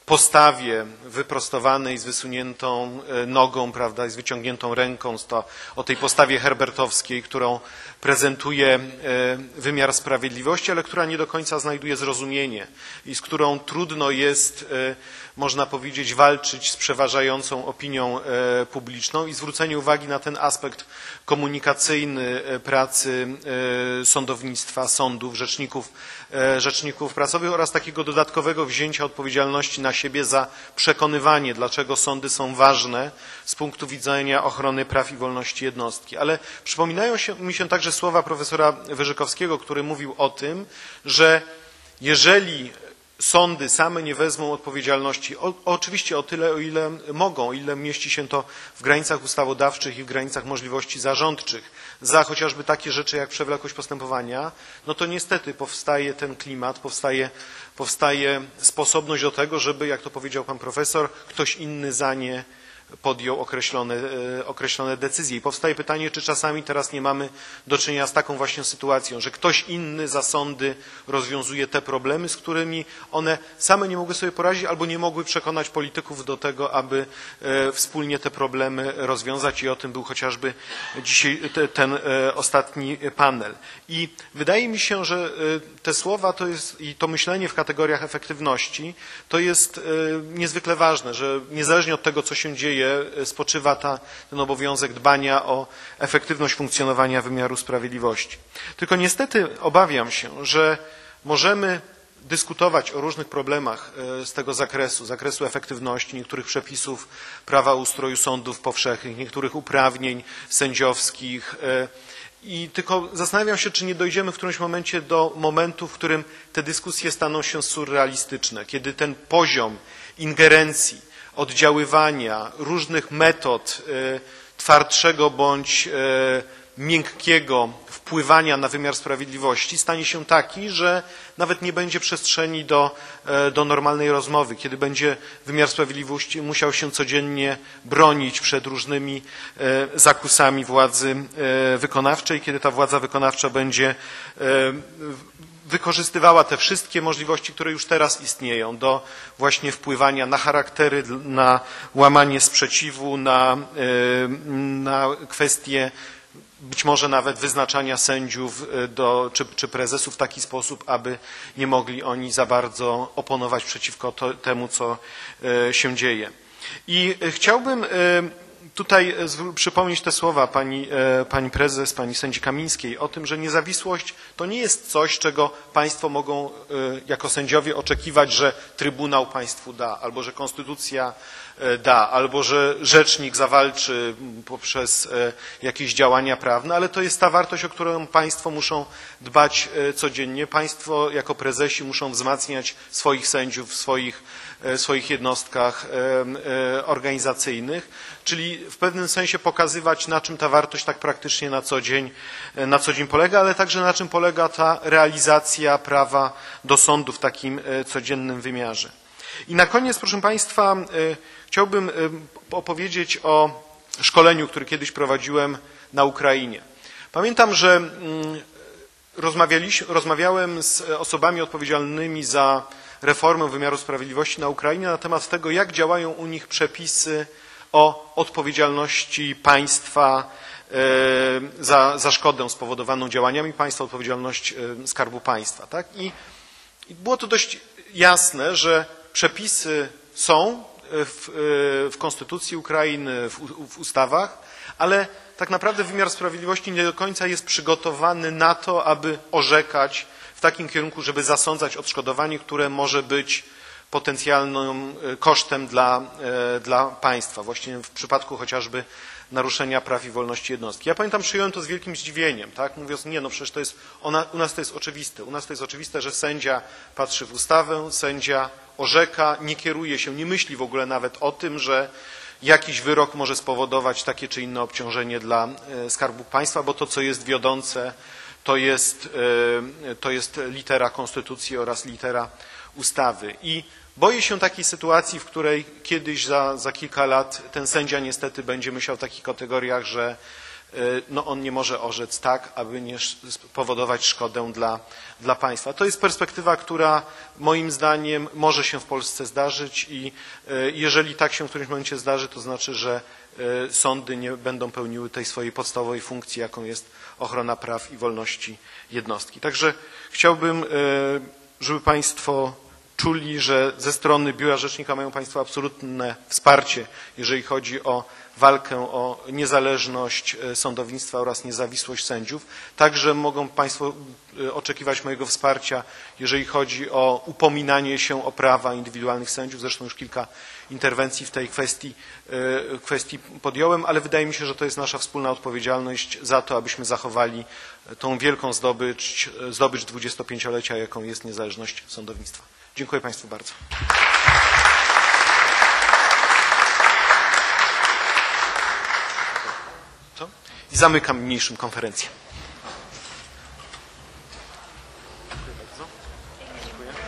postawie wyprostowanej z wysuniętą nogą, prawda, i z wyciągniętą ręką, o tej postawie herbertowskiej, którą prezentuje wymiar sprawiedliwości, ale która nie do końca znajduje zrozumienie i z którą trudno jest, można powiedzieć, walczyć z przeważającą opinią publiczną i zwrócenie uwagi na ten aspekt komunikacyjny pracy sądownictwa, sądów, rzeczników prasowych oraz takiego dodatkowego wzięcia odpowiedzialności na siebie za przekonywanie, dlaczego sądy są ważne z punktu widzenia ochrony praw i wolności jednostki. Ale przypominają mi się także słowa profesora Wyrzykowskiego, który mówił o tym, że jeżeli sądy same nie wezmą odpowiedzialności, oczywiście o tyle, o ile mogą, o ile mieści się to w granicach ustawodawczych i w granicach możliwości zarządczych, za chociażby takie rzeczy jak przewlekłość postępowania, no to niestety powstaje ten klimat, powstaje sposobność do tego, żeby, jak to powiedział pan profesor, ktoś inny za nie podjął określone decyzje. I powstaje pytanie, czy czasami teraz nie mamy do czynienia z taką właśnie sytuacją, że ktoś inny za sądy rozwiązuje te problemy, z którymi one same nie mogły sobie poradzić albo nie mogły przekonać polityków do tego, aby wspólnie te problemy rozwiązać i o tym był chociażby dzisiaj ten ostatni panel. I wydaje mi się, że te słowa to jest, i to myślenie w kategoriach efektywności to jest niezwykle ważne, że niezależnie od tego, co się dzieje, spoczywa ten obowiązek dbania o efektywność funkcjonowania wymiaru sprawiedliwości. Tylko niestety obawiam się, że możemy dyskutować o różnych problemach z tego zakresu efektywności, niektórych przepisów prawa o ustroju sądów powszechnych, niektórych uprawnień sędziowskich. I tylko zastanawiam się, czy nie dojdziemy w którymś momencie do momentu, w którym te dyskusje staną się surrealistyczne, kiedy ten poziom ingerencji, oddziaływania, różnych metod twardszego bądź miękkiego wpływania na wymiar sprawiedliwości stanie się taki, że nawet nie będzie przestrzeni do normalnej rozmowy, kiedy będzie wymiar sprawiedliwości musiał się codziennie bronić przed różnymi zakusami władzy wykonawczej, kiedy ta władza wykonawcza będzie wykorzystywała te wszystkie możliwości, które już teraz istnieją do właśnie wpływania na charaktery, na łamanie sprzeciwu, na kwestie być może nawet wyznaczania sędziów czy prezesów w taki sposób, aby nie mogli oni za bardzo oponować przeciwko temu, co się dzieje. I chciałbym tutaj przypomnieć te słowa pani prezes, pani sędzi Kamińskiej o tym, że niezawisłość to nie jest coś, czego państwo mogą jako sędziowie oczekiwać, że Trybunał państwu da, albo że Konstytucja da, albo że rzecznik zawalczy poprzez jakieś działania prawne, ale to jest ta wartość, o którą państwo muszą dbać codziennie. Państwo jako prezesi muszą wzmacniać swoich sędziów w swoich jednostkach organizacyjnych, czyli w pewnym sensie pokazywać, na czym ta wartość tak praktycznie na co dzień polega, ale także na czym polega ta realizacja prawa do sądu w takim codziennym wymiarze. I na koniec, proszę Państwa, chciałbym opowiedzieć o szkoleniu, które kiedyś prowadziłem na Ukrainie. Pamiętam, że rozmawiałem z osobami odpowiedzialnymi za reformę wymiaru sprawiedliwości na Ukrainie na temat tego, jak działają u nich przepisy o odpowiedzialności państwa za szkodę spowodowaną działaniami państwa, odpowiedzialność Skarbu Państwa. Tak? I było to dość jasne, że przepisy są w Konstytucji Ukrainy, w ustawach, ale tak naprawdę wymiar sprawiedliwości nie do końca jest przygotowany na to, aby orzekać w takim kierunku, żeby zasądzać odszkodowanie, które może być potencjalnym kosztem dla państwa, właśnie w przypadku chociażby naruszenia praw i wolności jednostki. Ja pamiętam, przyjąłem to z wielkim zdziwieniem, tak? Mówiąc, nie, no przecież to jest, u nas to jest oczywiste. U nas to jest oczywiste, że sędzia patrzy w ustawę, sędzia orzeka, nie kieruje się, nie myśli w ogóle nawet o tym, że jakiś wyrok może spowodować takie czy inne obciążenie dla Skarbu Państwa, bo to, co jest wiodące, to jest litera Konstytucji oraz litera ustawy. I boję się takiej sytuacji, w której kiedyś za kilka lat ten sędzia niestety będzie myślał w takich kategoriach, że no on nie może orzec tak, aby nie spowodować szkodę dla państwa. To jest perspektywa, która moim zdaniem może się w Polsce zdarzyć i jeżeli tak się w którymś momencie zdarzy, to znaczy, że sądy nie będą pełniły tej swojej podstawowej funkcji, jaką jest ochrona praw i wolności jednostki. Także chciałbym, żeby Państwo czuli, że ze strony Biura Rzecznika mają Państwo absolutne wsparcie, jeżeli chodzi o walkę o niezależność sądownictwa oraz niezawisłość sędziów. Także mogą Państwo oczekiwać mojego wsparcia, jeżeli chodzi o upominanie się o prawa indywidualnych sędziów. Zresztą już kilka interwencji w tej kwestii podjąłem, ale wydaje mi się, że to jest nasza wspólna odpowiedzialność za to, abyśmy zachowali tą wielką zdobycz 25-lecia, jaką jest niezależność sądownictwa. Dziękuję Państwu bardzo. I zamykam niniejszą konferencję.